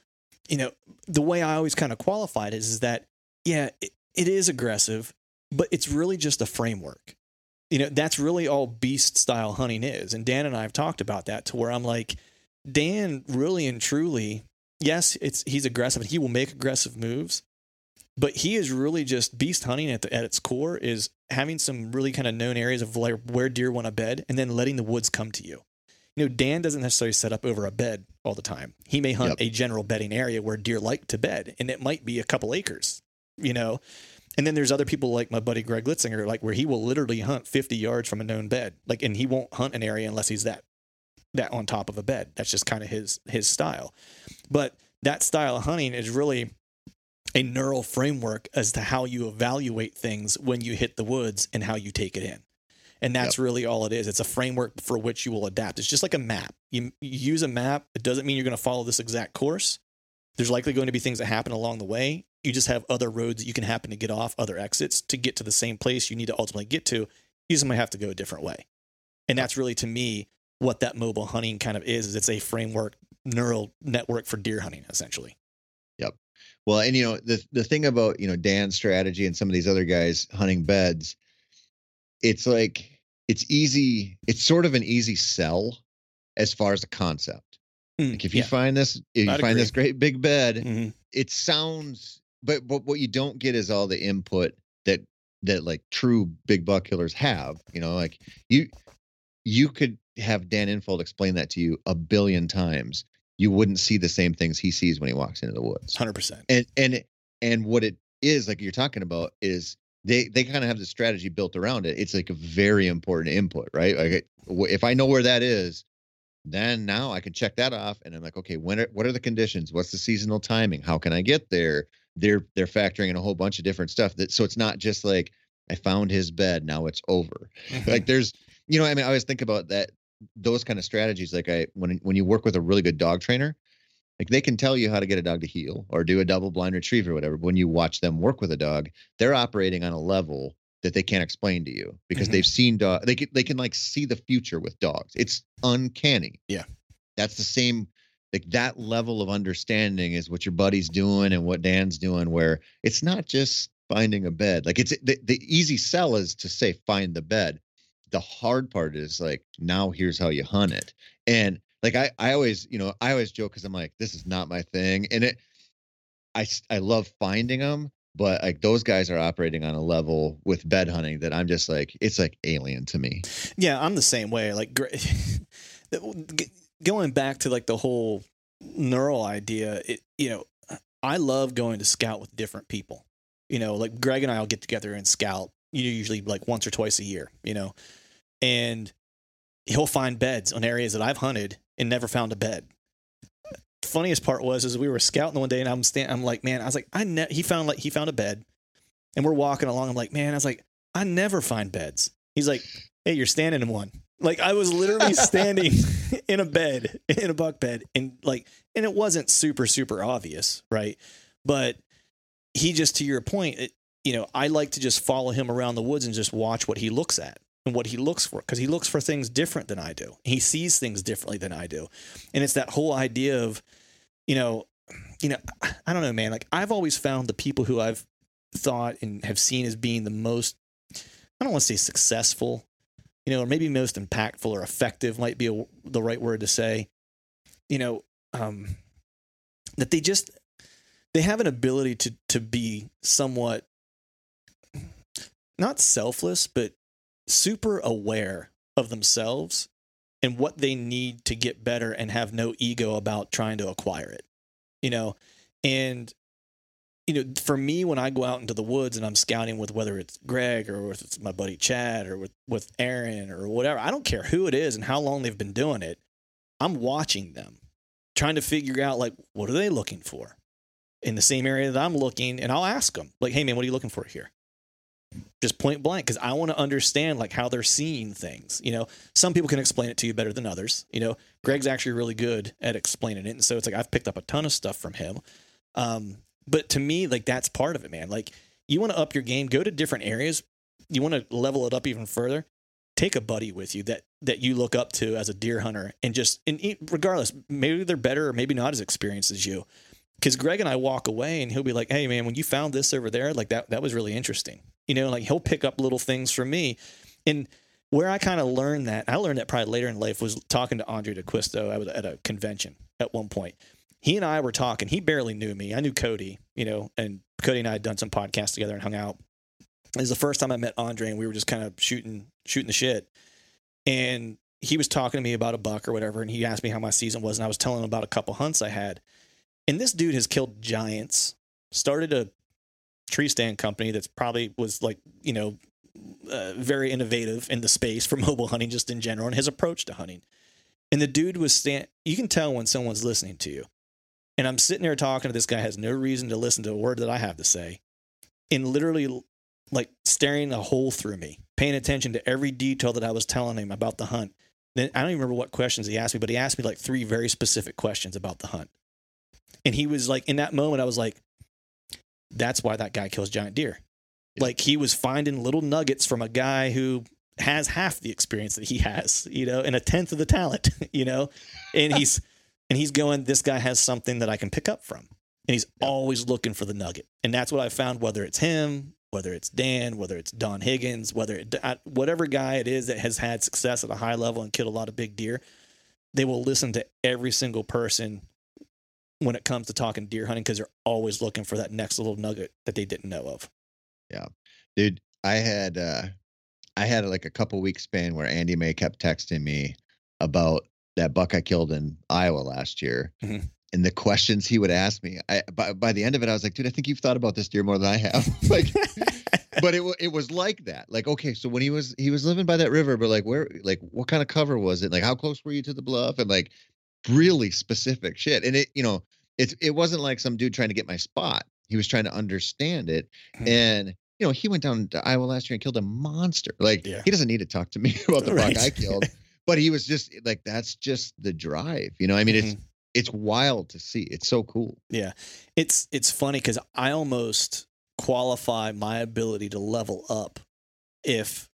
The way I always kind of qualified is that, it is aggressive, but it's really just a framework. That's really all beast style hunting is. And Dan and I have talked about that to where I'm like, Dan really and truly, yes, he's aggressive and he will make aggressive moves, but he is really just beast hunting at its core is having some really kind of known areas of like where deer want to bed and then letting the woods come to you. Dan doesn't necessarily set up over a bed all the time. He may hunt a general bedding area where deer like to bed, and it might be a couple acres, And then there's other people like my buddy Greg Litzinger, like where he will literally hunt 50 yards from a known bed, like, and he won't hunt an area unless he's that on top of a bed. That's just kind of his style. But that style of hunting is really a neural framework as to how you evaluate things when you hit the woods and how you take it in. And that's really all it is. It's a framework for which you will adapt. It's just like a map. You use a map. It doesn't mean you're going to follow this exact course. There's likely going to be things that happen along the way. You just have other roads that you can happen to get off, other exits to get to the same place you need to ultimately get to. You just might have to go a different way. And that's really, to me, what that mobile hunting kind of is it's a framework, neural network for deer hunting, essentially. Yep. Well, and, the thing about, Dan's strategy and some of these other guys hunting beds, it's like, it's easy. It's sort of an easy sell as far as the concept. Like if you find this, this great big bed, it sounds, but what you don't get is all the input that like true big buck killers have, like you could have Dan Enfault explain that to you a billion times. You wouldn't see the same things he sees when he walks into the woods. 100%. And what it is, like you're talking about, is they kind of have the strategy built around it. It's like a very important input, right? Like if I know where that is, then now I can check that off. And I'm like, okay, what are the conditions? What's the seasonal timing? How can I get there? They're factoring in a whole bunch of different stuff so it's not just like I found his bed, now it's over. Like there's, I always think about that, those kind of strategies. Like when you work with a really good dog trainer, like they can tell you how to get a dog to heel or do a double blind retrieve or whatever. But when you watch them work with a dog, they're operating on a level that they can't explain to you because they've seen dog. They can like see the future with dogs. It's uncanny. Yeah. That's the same, like that level of understanding is what your buddy's doing and what Dan's doing, where it's not just finding a bed. Like it's the easy sell is to say, find the bed. The hard part is like, now here's how you hunt it. And like, I always joke cause I'm like, this is not my thing. And I love finding them, but like those guys are operating on a level with bed hunting that I'm just like, it's like alien to me. Yeah. I'm the same way. Like going back to like the whole neural idea, I love going to scout with different people, like Greg and I will get together and scout, usually like once or twice a year, and he'll find beds on areas that I've hunted and never found a bed. Funniest part was we were scouting one day and I'm like, man, I was like, he found a bed and we're walking along. I'm like, man, I was like, I never find beds. He's like, hey, you're standing in one. Like I was literally standing in a bed, in a buck bed. And it wasn't super, super obvious. Right. But he just, to your point, I like to just follow him around the woods and just watch what he looks at. and what he looks for, because he looks for things different than I do. He sees things differently than I do. And it's that whole idea of, I don't know, man, like I've always found the people who I've thought and have seen as being the most, I don't want to say successful, or maybe most impactful or effective might be the right word to say, that they have an ability to be somewhat not selfless, but super aware of themselves and what they need to get better and have no ego about trying to acquire it, and, for me, when I go out into the woods and I'm scouting with whether it's Greg or if it's my buddy Chad or with Aaron or whatever, I don't care who it is and how long they've been doing it. I'm watching them, trying to figure out, like, what are they looking for in the same area that I'm looking? And I'll ask them, like, hey, man, what are you looking for here? Just point blank, because I want to understand, like, how they're seeing things. Some people can explain it to you better than others. Greg's actually really good at explaining it. And so it's like I've picked up a ton of stuff from him. But to me, like, that's part of it, man. Like, you want to up your game, go to different areas. You want to level it up even further. Take a buddy with you that you look up to as a deer hunter, and regardless, maybe they're better or maybe not as experienced as you. Because Greg and I walk away and he'll be like, hey, man, when you found this over there, like that was really interesting. Like he'll pick up little things from me. And where I kind of learned that probably later in life, was talking to Andre DeQuisto. I was at a convention at one point. He and I were talking. He barely knew me. I knew Cody, and Cody and I had done some podcasts together and hung out. It was the first time I met Andre, and we were just kind of shooting the shit. And he was talking to me about a buck or whatever, and he asked me how my season was, and I was telling him about a couple hunts I had. And this dude has killed giants, started a tree stand company that's probably was like, very innovative in the space for mobile hunting just in general, and his approach to hunting. And the dude was you can tell when someone's listening to you. And I'm sitting there talking to this guy, has no reason to listen to a word that I have to say, and literally like staring a hole through me, paying attention to every detail that I was telling him about the hunt. Then I don't even remember what questions he asked me, but he asked me like 3 very specific questions about the hunt. And he was like, in that moment, I was like, that's why that guy kills giant deer. Yeah. Like, he was finding little nuggets from a guy who has half the experience that he has, and a tenth of the talent, and he's going, this guy has something that I can pick up from. And he's always looking for the nugget. And that's what I found, whether it's him, whether it's Dan, whether it's Don Higgins, whatever guy it is that has had success at a high level and killed a lot of big deer, they will listen to every single person when it comes to talking deer hunting, because they're always looking for that next little nugget that they didn't know of. Yeah, dude, I had like a couple weeks span where Andy May kept texting me about that buck I killed in Iowa last year. Mm-hmm. And the questions he would ask me, by the end of it, I was like, dude, I think you've thought about this deer more than I have. Like, but it was like that. Like, okay, so when he was living by that river, but like where, like what kind of cover was it? Like, how close were you to the bluff? And like really specific shit. And it wasn't like some dude trying to get my spot. He was trying to understand it. Mm-hmm. And he went down to Iowa last year and killed a monster. Like, he doesn't need to talk to me about the buck I killed. But he was just like, that's just the drive. I mean, mm-hmm. It's wild to see. It's so cool. Yeah. It's funny because I almost qualify my ability to level up if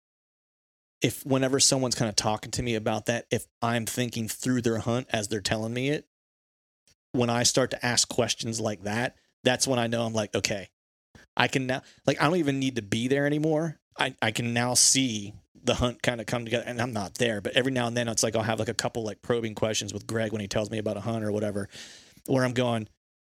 whenever someone's kind of talking to me about that, if I'm thinking through their hunt as they're telling me it, when I start to ask questions like that, that's when I know I'm like, okay, I can now, like, I don't even need to be there anymore. I can now see the hunt kind of come together, and I'm not there, but every now and then it's like, I'll have like a couple like probing questions with Greg when he tells me about a hunt or whatever, where I'm going,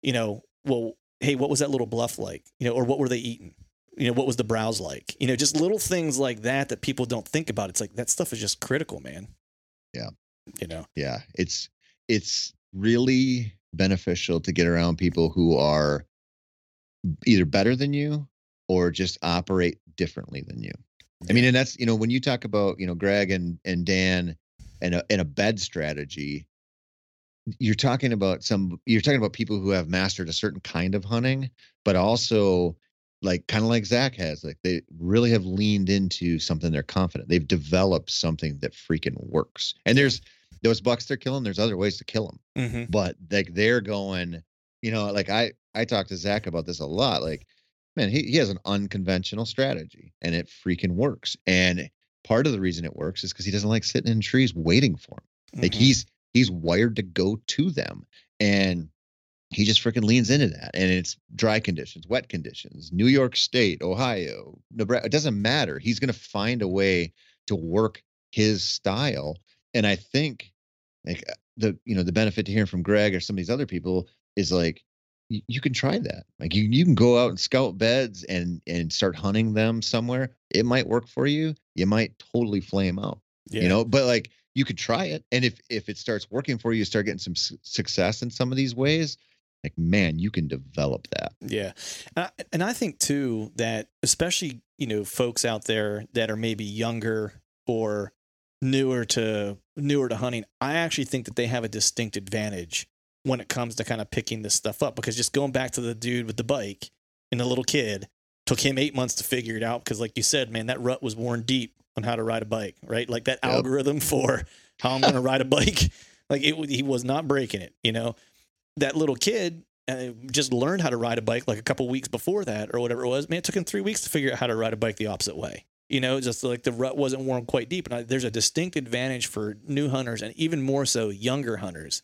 well, hey, what was that little bluff like? Or what were they eating? What was the browse like? Just little things like that people don't think about. It's like, that stuff is just critical, man. Yeah. Yeah. It's really beneficial to get around people who are either better than you or just operate differently than you. I mean, and that's, when you talk about, Greg and Dan and a bed strategy, you're talking about people who have mastered a certain kind of hunting, but also like kind of like Zach has, like they really have leaned into something they're confident. They've developed something that freaking works. And there's those bucks they're killing. There's other ways to kill them, mm-hmm. but like they're going, like I talk to Zach about this a lot. Like, man, he has an unconventional strategy and it freaking works. And part of the reason it works is because he doesn't like sitting in trees waiting for them. Like he's wired to go to them, and he just freaking leans into that. And it's dry conditions, wet conditions, New York State, Ohio, Nebraska. It doesn't matter. He's going to find a way to work his style. And I think like the benefit to hearing from Greg or some of these other people is like, you can try that. Like you can go out and scout beds and start hunting them somewhere. It might work for you. You might totally flame out, but like you could try it. And if it starts working for you, start getting some success in some of these ways, like, man, you can develop that. Yeah. And I think too, that especially, folks out there that are maybe younger or newer to hunting, I actually think that they have a distinct advantage when it comes to kind of picking this stuff up, because just going back to the dude with the bike and the little kid, took him 8 months to figure it out. Cause like you said, man, that rut was worn deep on how to ride a bike, right? Like that algorithm for how I'm going to ride a bike, like he was not breaking it, That little kid just learned how to ride a bike like a couple weeks before that or whatever it was. Man, it took him 3 weeks to figure out how to ride a bike the opposite way. Just like the rut wasn't worn quite deep. And there's a distinct advantage for new hunters and even more so younger hunters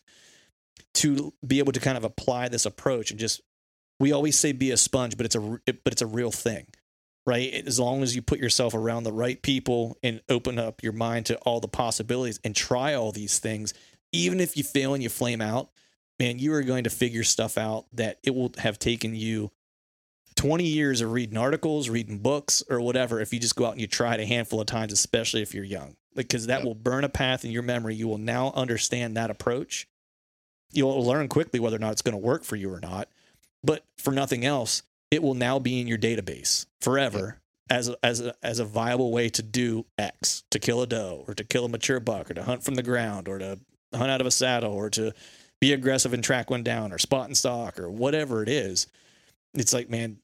to be able to kind of apply this approach and just, we always say be a sponge, but it's a real thing, right? As long as you put yourself around the right people and open up your mind to all the possibilities and try all these things, even if you fail and you flame out, man, you are going to figure stuff out that it will have taken you 20 years of reading articles, reading books, or whatever, if you just go out and you try it a handful of times, especially if you're young, because that will burn a path in your memory. You will now understand that approach. You'll learn quickly whether or not it's going to work for you or not. But for nothing else, it will now be in your database forever as a viable way to do X, to kill a doe or to kill a mature buck or to hunt from the ground or to hunt out of a saddle or to be aggressive and track one down or spot and stalk or whatever it is. It's like, man,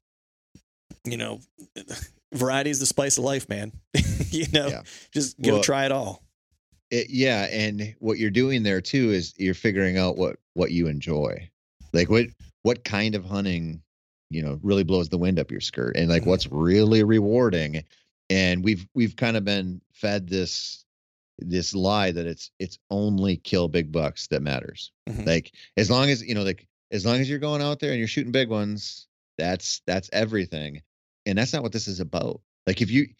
variety is the spice of life, man. Just go try it all. And what you're doing there too is you're figuring out what you enjoy. Like what kind of hunting, really blows the wind up your skirt, and like what's really rewarding. And we've kind of been fed this lie that it's only kill big bucks that matters. Like as long as you're going out there and you're shooting big ones, that's everything. And that's not what this is about. Like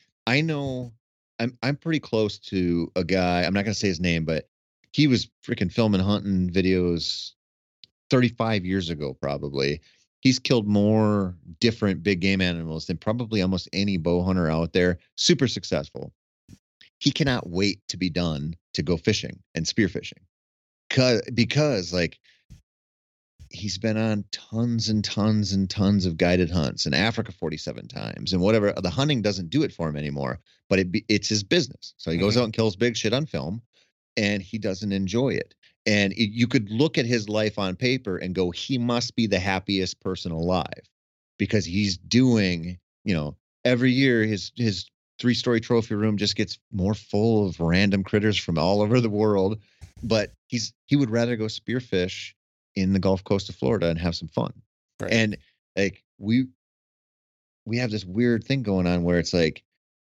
I'm pretty close to a guy, I'm not going to say his name, but he was freaking filming hunting videos 35 years ago, probably. He's killed more different big game animals than probably almost any bow hunter out there. Super successful. He cannot wait to be done to go fishing and spearfishing. Because like he's been on tons and tons and tons of guided hunts in Africa 47 times and whatever. The hunting doesn't do it for him anymore, but it's his business. So he goes out and kills big shit on film, and he doesn't enjoy it. And you could look at his life on paper and go, he must be the happiest person alive, because he's doing, every year his 3-story trophy room just gets more full of random critters from all over the world. But he would rather go spearfish in the Gulf Coast of Florida and have some fun. Right. And like we have this weird thing going on where it's like,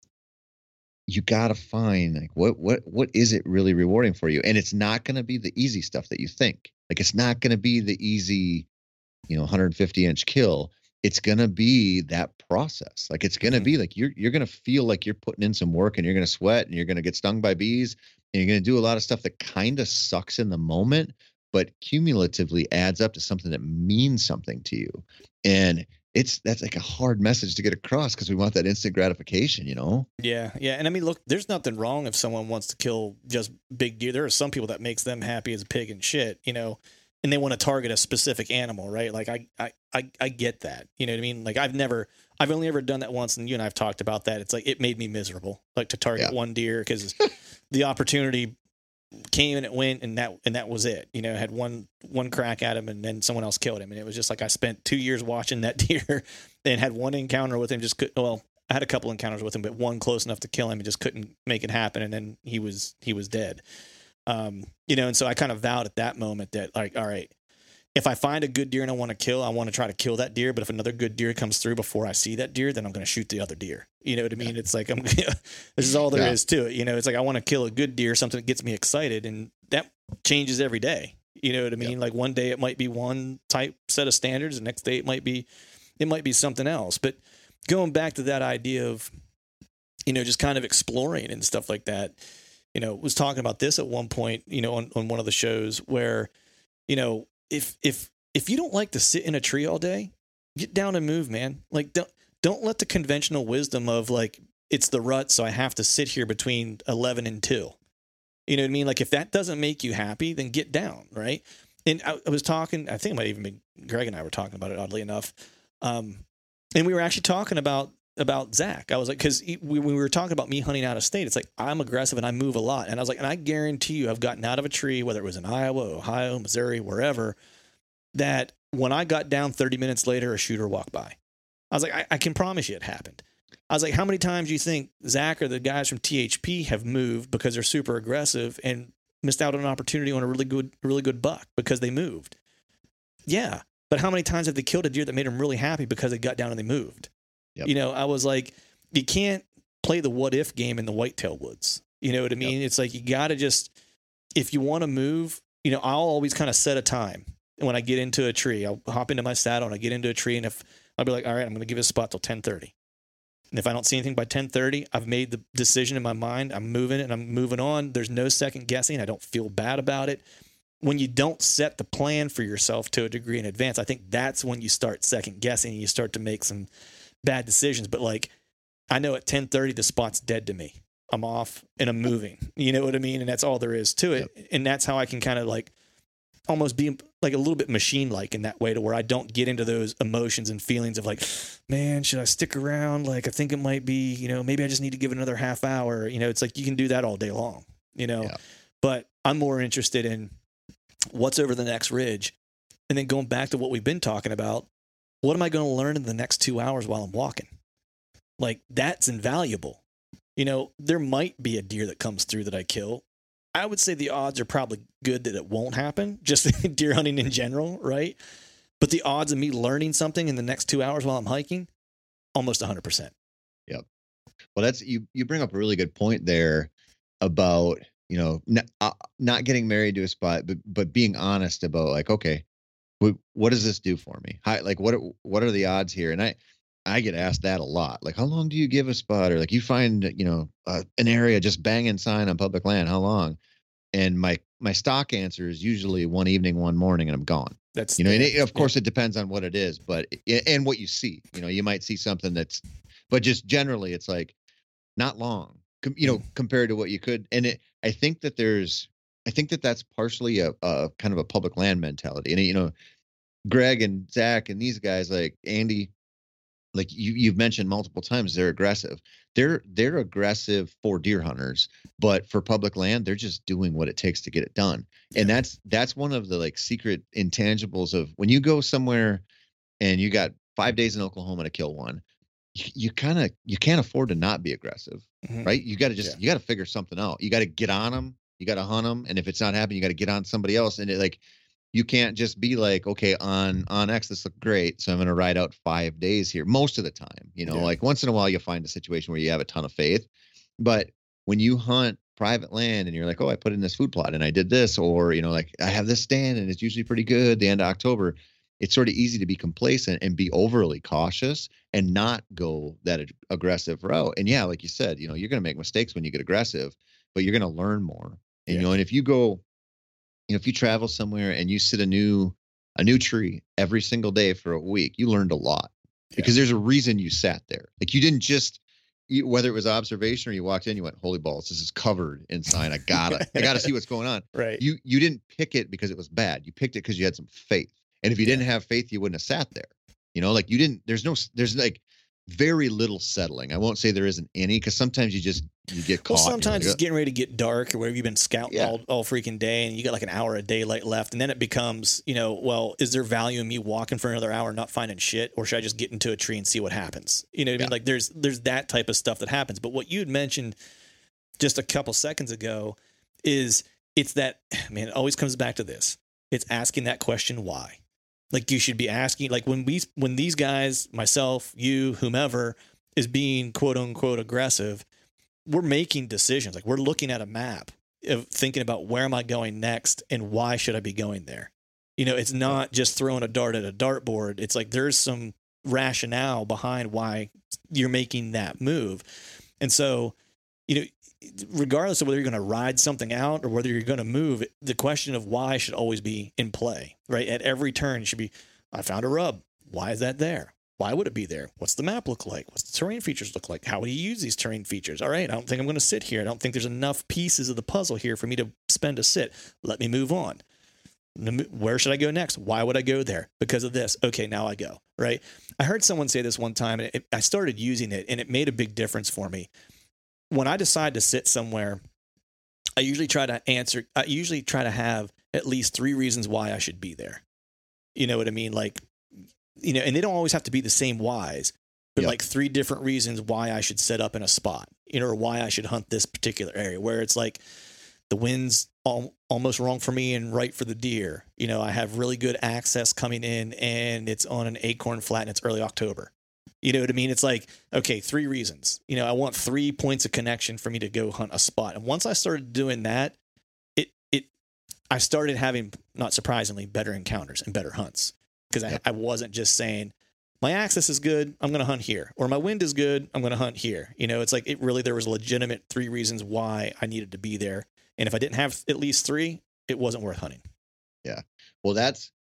you got to find like what is it really rewarding for you? And it's not going to be the easy stuff that you think. Like it's not going to be the easy, 150-inch kill. It's going to be that process. Like it's going to be like you're going to feel like you're putting in some work, and you're going to sweat, and you're going to get stung by bees, and you're going to do a lot of stuff that kind of sucks in the moment, but cumulatively adds up to something that means something to you. And that's like a hard message to get across, because we want that instant gratification, Yeah. And I mean, look, there's nothing wrong if someone wants to kill just big deer. There are some people that makes them happy as a pig and shit, and they want to target a specific animal, right? Like I get that, you know what I mean? Like I've only ever done that once, and you and I've talked about that. It's like, it made me miserable, like to target one deer, because the opportunity came and it went, and that was it. I had one crack at him, and then someone else killed him, and it was just like I spent 2 years watching that deer and had one encounter with him. I had a couple encounters with him, but one close enough to kill him and just couldn't make it happen, and then he was dead. And so I kind of vowed at that moment that, like, all right, if I find a good deer and I want to kill, I want to try to kill that deer. But if another good deer comes through before I see that deer, then I'm going to shoot the other deer. You know what I mean? It's like, this is all there is to it. You know, it's like, I want to kill a good deer, something that gets me excited. And that changes every day. You know what I mean? Like one day it might be one type set of standards. The next day it might be something else. But going back to that idea of, you know, just kind of exploring and stuff like that, you know, was talking about this at one point, you know, on one of the shows where, you know, if you don't like to sit in a tree all day, get down and move, man. Like don't let the conventional wisdom of like, it's the rut, so I have to sit here between 11 and 2. You know what I mean? Like if that doesn't make you happy, then get down, right? And I was talking, I think it might even be Greg and I were talking about it, oddly enough. And we were actually talking about Zach. I was like, because we were talking about me hunting out of state, it's like I'm aggressive and I move a lot. And I was like, and I guarantee you I've gotten out of a tree, whether it was in Iowa, Ohio, Missouri, wherever, that when I got down 30 minutes later, a shooter walked by. I was like, I can promise you it happened. I was like, how many times do you think Zach or the guys from THP have moved because they're super aggressive and missed out on an opportunity on a really good buck because they moved? Yeah. But how many times have they killed a deer that made them really happy because they got down and they moved? Yep. You know, I was like, you can't play the what if game in the whitetail woods. You know what I mean? Yep. It's like, you got to just, if you want to move, you know, I'll always kind of set a time. And when I get into a tree, I'll hop into my saddle and I get into a tree. And if I'll be like, all right, I'm going to give it a spot till 10:30. And if I don't see anything by 10:30, I've made the decision in my mind. I'm moving it and I'm moving on. There's no second guessing. I don't feel bad about it. When you don't set the plan for yourself to a degree in advance, I think that's when you start second guessing and you start to make some bad decisions. But like, I know at 10:30, the spot's dead to me. I'm off and I'm moving. You know what I mean? And that's all there is to it. Yep. And that's how I can kind of like almost be like a little bit machine-like in that way, to where I don't get into those emotions and feelings of like, man, should I stick around? Like, I think it might be, you know, maybe I just need to give it another half hour. You know, it's like, you can do that all day long, you know, but I'm more interested in what's over the next ridge. And then going back to what we've been talking about, what am I going to learn in the next 2 hours while I'm walking? Like, that's invaluable. You know, there might be a deer that comes through that I kill. I would say the odds are probably good that it won't happen, just deer hunting in general, right? But the odds of me learning something in the next 2 hours while I'm hiking, almost 100%. Yep. Well, that's, you bring up a really good point there about, you know, not getting married to a spot, but being honest about like, okay, what does this do for me? Like, what are the odds here? And I get asked that a lot. Like, how long do you give a spot? Or like, you find, you know, an area just banging sign on public land. How long? And my stock answer is usually one evening, one morning, and I'm gone. That's, you know, and of course it depends on what it is, but, and what you see, you know, you might see something but just generally it's like not long, you know, compared to what you could. And I think that that's partially a kind of a public land mentality. And, you know, Greg and Zach and these guys, like Andy, like you've mentioned multiple times, they're aggressive. They're aggressive for deer hunters, but for public land, they're just doing what it takes to get it done. Yeah. And that's one of the like secret intangibles of when you go somewhere and you got 5 days in Oklahoma to kill one, you can't afford to not be aggressive, right? You got to you got to figure something out. You got to get on them. You got to hunt them. And if it's not happening, you got to get on somebody else. And you can't just be like, okay, on X, this looked great, so I'm going to ride out 5 days here. Most of the time, you know, like once in a while you'll find a situation where you have a ton of faith. But when you hunt private land and you're like, oh, I put in this food plot and I did this, or, you know, like I have this stand and it's usually pretty good the end of October, it's sort of easy to be complacent and be overly cautious and not go that aggressive route. And yeah, like you said, you know, you're going to make mistakes when you get aggressive, but you're going to learn more. And, you know, and if you go, you know, if you travel somewhere and you sit a new tree every single day for a week, you learned a lot because there's a reason you sat there. Like you didn't just, whether it was observation or you walked in, you went, holy balls, this is covered in sign. I gotta see what's going on. Right. You didn't pick it because it was bad. You picked it because you had some faith. And if you didn't have faith, you wouldn't have sat there. You know, like there's like very little settling. I won't say there isn't any, because sometimes you get caught. Well, sometimes it's getting ready to get dark or whatever. You've been scouting all freaking day and you got like an hour of daylight left. And then it becomes, you know, well, is there value in me walking for another hour and not finding shit? Or should I just get into a tree and see what happens? You know what I mean? Like there's that type of stuff that happens. But what you had mentioned just a couple seconds ago is it's that, man, it always comes back to this. It's asking that question, why? Like you should be asking, like when these guys, myself, you, whomever is being quote unquote aggressive, we're making decisions. Like we're looking at a map of thinking about where am I going next and why should I be going there? You know, it's not just throwing a dart at a dartboard. It's like there's some rationale behind why you're making that move. And so, you know, regardless of whether you're going to ride something out or whether you're going to move, the question of why should always be in play, right? At every turn, it should be, I found a rub. Why is that there? Why would it be there? What's the map look like? What's the terrain features look like? How would you use these terrain features? All right, I don't think I'm going to sit here. I don't think there's enough pieces of the puzzle here for me to spend a sit. Let me move on. Where should I go next? Why would I go there? Because of this. Okay, now I go, right? I heard someone say this one time, and I started using it, and it made a big difference for me. When I decide to sit somewhere, I usually try to have at least 3 reasons why I should be there. You know what I mean? Like, you know, and they don't always have to be the same whys, but like 3 different reasons why I should set up in a spot, you know, or why I should hunt this particular area where it's like the wind's almost wrong for me and right for the deer. You know, I have really good access coming in and it's on an acorn flat and it's early October. You know what I mean? It's like, okay, 3 reasons. You know, I want 3 points of connection for me to go hunt a spot. And once I started doing that, I started having, not surprisingly, better encounters and better hunts. Because I wasn't just saying, my access is good, I'm going to hunt here. Or my wind is good, I'm going to hunt here. You know, it's like, there was legitimate 3 reasons why I needed to be there. And if I didn't have at least 3, it wasn't worth hunting. Yeah. Well,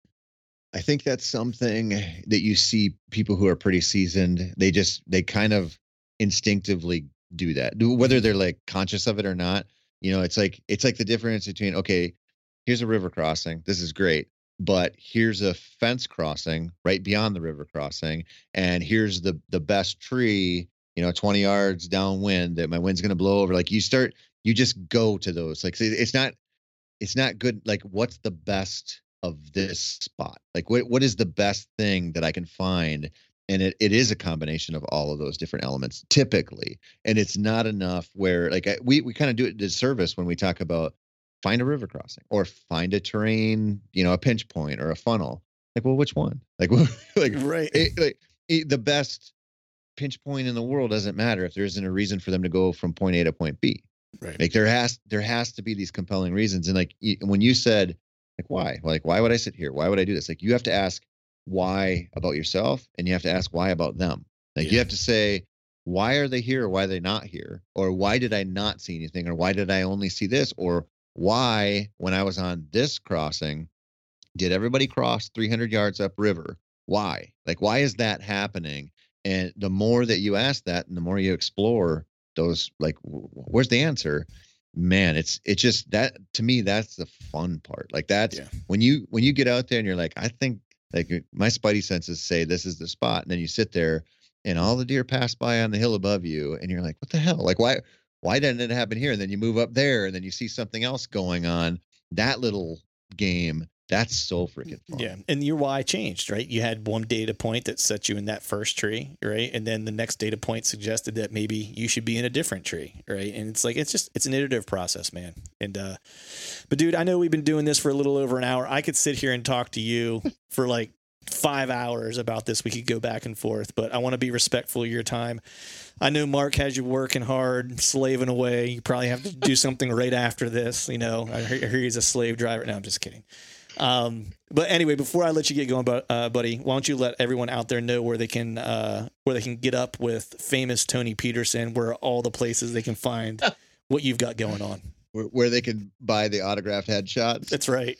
I think that's something that you see people who are pretty seasoned. They kind of instinctively do that, whether they're like conscious of it or not. You know, it's like the difference between, okay, here's a river crossing. This is great. But here's a fence crossing right beyond the river crossing. And here's the best tree, you know, 20 yards downwind that my wind's going to blow over. Like you just go to those. Like, it's not good. Like, what's the best of this spot? Like, what is the best thing that I can find? And it is a combination of all of those different elements typically. And it's not enough where like we kind of do it disservice when we talk about find a river crossing or find a terrain, you know, a pinch point or a funnel. Like, well, which one? Like, right. The best pinch point in the world doesn't matter if there isn't a reason for them to go from point A to point B. Right. Like there has to be these compelling reasons. And like when you said like, why? Like, why would I sit here? Why would I do this? Like you have to ask why about yourself and you have to ask why about them. Like you have to say, why are they here? Or why are they not here? Or why did I not see anything? Or why did I only see this? Or why, when I was on this crossing, did everybody cross 300 yards upriver? Why? Like, why is that happening? And the more that you ask that and the more you explore those, like, where's the answer? Man, it's just that, to me, that's the fun part. Like that's when you get out there and you're like, I think like my spidey senses say this is the spot. And then you sit there and all the deer pass by on the hill above you and you're like, what the hell? Like, why didn't it happen here? And then you move up there and then you see something else going on. That little game, that's so freaking fun. Yeah. And your why changed, right? You had one data point that set you in that first tree, right? And then the next data point suggested that maybe you should be in a different tree, right? And it's like, it's an iterative process, man. And, but dude, I know we've been doing this for a little over an hour. I could sit here and talk to you for like 5 hours about this. We could go back and forth, but I want to be respectful of your time. I know Mark has you working hard, slaving away. You probably have to do something right after this. You know, I hear he's a slave driver. No, I'm just kidding. But anyway, before I let you get going, buddy, why don't you let everyone out there know where they can get up with famous Tony Peterson, where all the places they can find what you've got going on. Where they can buy the autographed headshots. That's right.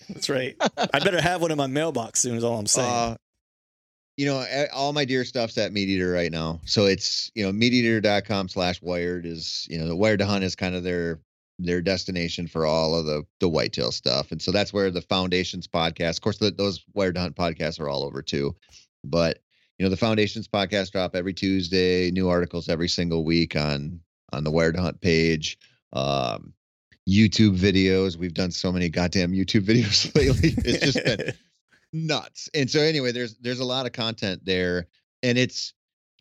I better have one in my mailbox soon is all I'm saying. You know, all my deer stuff's at Meat Eater right now. So it's, you know, meateater.com/wired is, you know, the Wired to Hunt is kind of their destination for all of the whitetail stuff. And so that's where the Foundations podcast, of course, those Wired to Hunt podcasts are all over too. But, you know, the Foundations podcast drop every Tuesday, new articles every single week on the Wired to Hunt page. YouTube videos. We've done so many goddamn YouTube videos lately. It's just been nuts. And so anyway, there's a lot of content there, and it's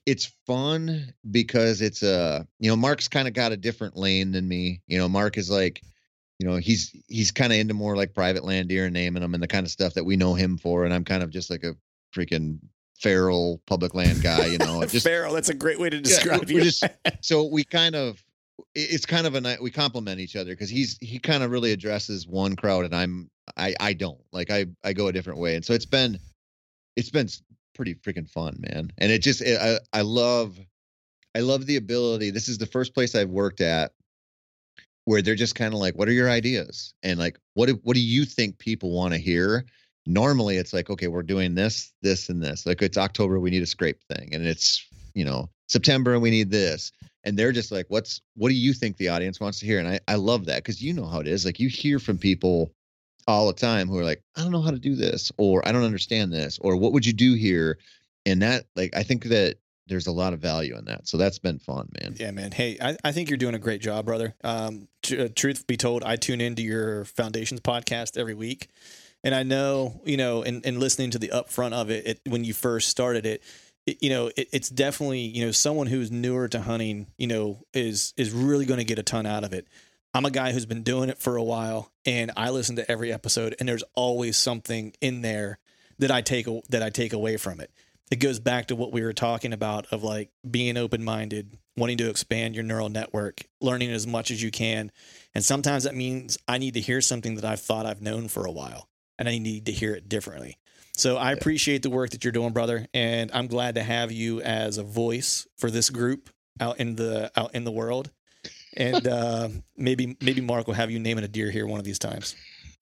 fun because it's you know, Mark's kind of got a different lane than me. You know, Mark is like, he's kind of into more like private land deer and naming them and the kind of stuff that we know him for. And I'm kind of just like a freaking feral public land guy, just feral. That's a great way to describe you. So we kind of, it's kind of we complement each other because he kind of really addresses one crowd and I don't. Like I go a different way. And so it's been pretty freaking fun, man. And it just, I love the ability. This is the first place I've worked at where they're just kind of like, what are your ideas? And like, what do you think people want to hear? Normally it's like, okay, we're doing this, and this. Like it's October, we need a scrape thing. And it's, September and we need this. And they're just like, what do you think the audience wants to hear? And I love that because you know how it is. Like you hear from people all the time who are like, I don't know how to do this, or I don't understand this, or what would you do here? And that, like, I think that there's a lot of value in that. So that's been fun, man. Yeah, man. Hey, I think you're doing a great job, brother. Truth be told, I tune into your Foundations podcast every week. And I know, and listening to the upfront of it when you first started it, it's definitely, someone who's newer to hunting, is really going to get a ton out of it. I'm a guy who's been doing it for a while and I listen to every episode and there's always something in there that I take away from it. It goes back to what we were talking about of like being open-minded, wanting to expand your neural network, learning as much as you can. And sometimes that means I need to hear something that I've thought I've known for a while and I need to hear it differently. So I appreciate the work that you're doing, brother. And I'm glad to have you as a voice for this group out in the world. And maybe Mark will have you naming a deer here one of these times.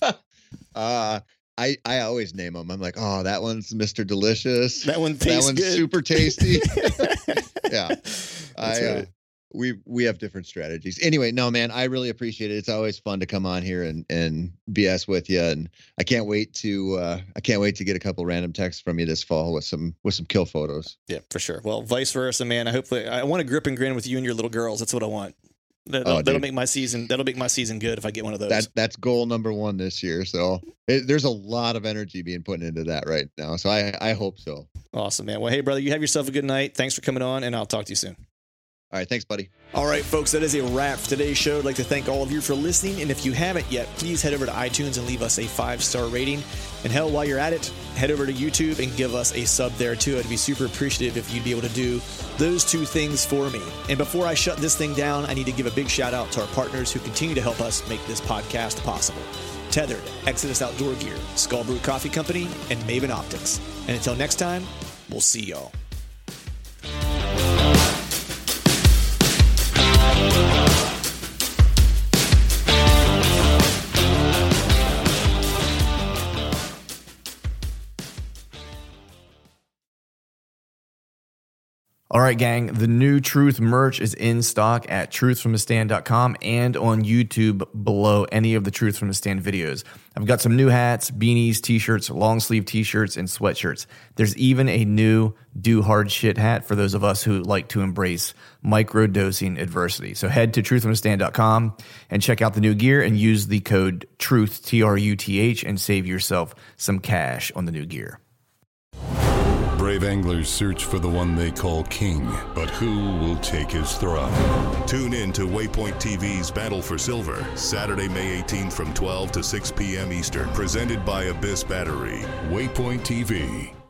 I always name them. I'm like, oh, that one's Mr. Delicious. That one's good. Super tasty. Yeah. Right. We have different strategies. Anyway, no, man, I really appreciate it. It's always fun to come on here and BS with you. And I can't wait to get a couple random texts from you this fall with some kill photos. Yeah, for sure. Well, vice versa, man. I want to grip and grin with you and your little girls. That's what I want. That'll make my season good if I get one of those. That's goal number 1 this year. So there's a lot of energy being put into that right now. So I hope so. Awesome, man. Well, hey, brother, you have yourself a good night. Thanks for coming on, and I'll talk to you soon. All right. Thanks, buddy. All right, folks, that is a wrap for today's show. I'd like to thank all of you for listening. And if you haven't yet, please head over to iTunes and leave us a 5-star rating. And hell, while you're at it, head over to YouTube and give us a sub there too. I'd be super appreciative if you'd be able to do those 2 things for me. And before I shut this thing down, I need to give a big shout out to our partners who continue to help us make this podcast possible. Tethered, Exodus Outdoor Gear, Skull Brew Coffee Company, and Maven Optics. And until next time, we'll see y'all. All right, gang, the new Truth merch is in stock at truthfromthestand.com and on YouTube below any of the Truth from the Stand videos. I've got some new hats, beanies, t-shirts, long sleeve t-shirts, and sweatshirts. There's even a new Do Hard Shit hat for those of us who like to embrace micro-dosing adversity. So head to truthfromthestand.com and check out the new gear and use the code TRUTH, T-R-U-T-H, and save yourself some cash on the new gear. Brave anglers search for the one they call king, but who will take his throne? Tune in to Waypoint TV's Battle for Silver, Saturday, May 18th from 12 to 6 p.m. Eastern. Presented by Abyss Battery. Waypoint TV.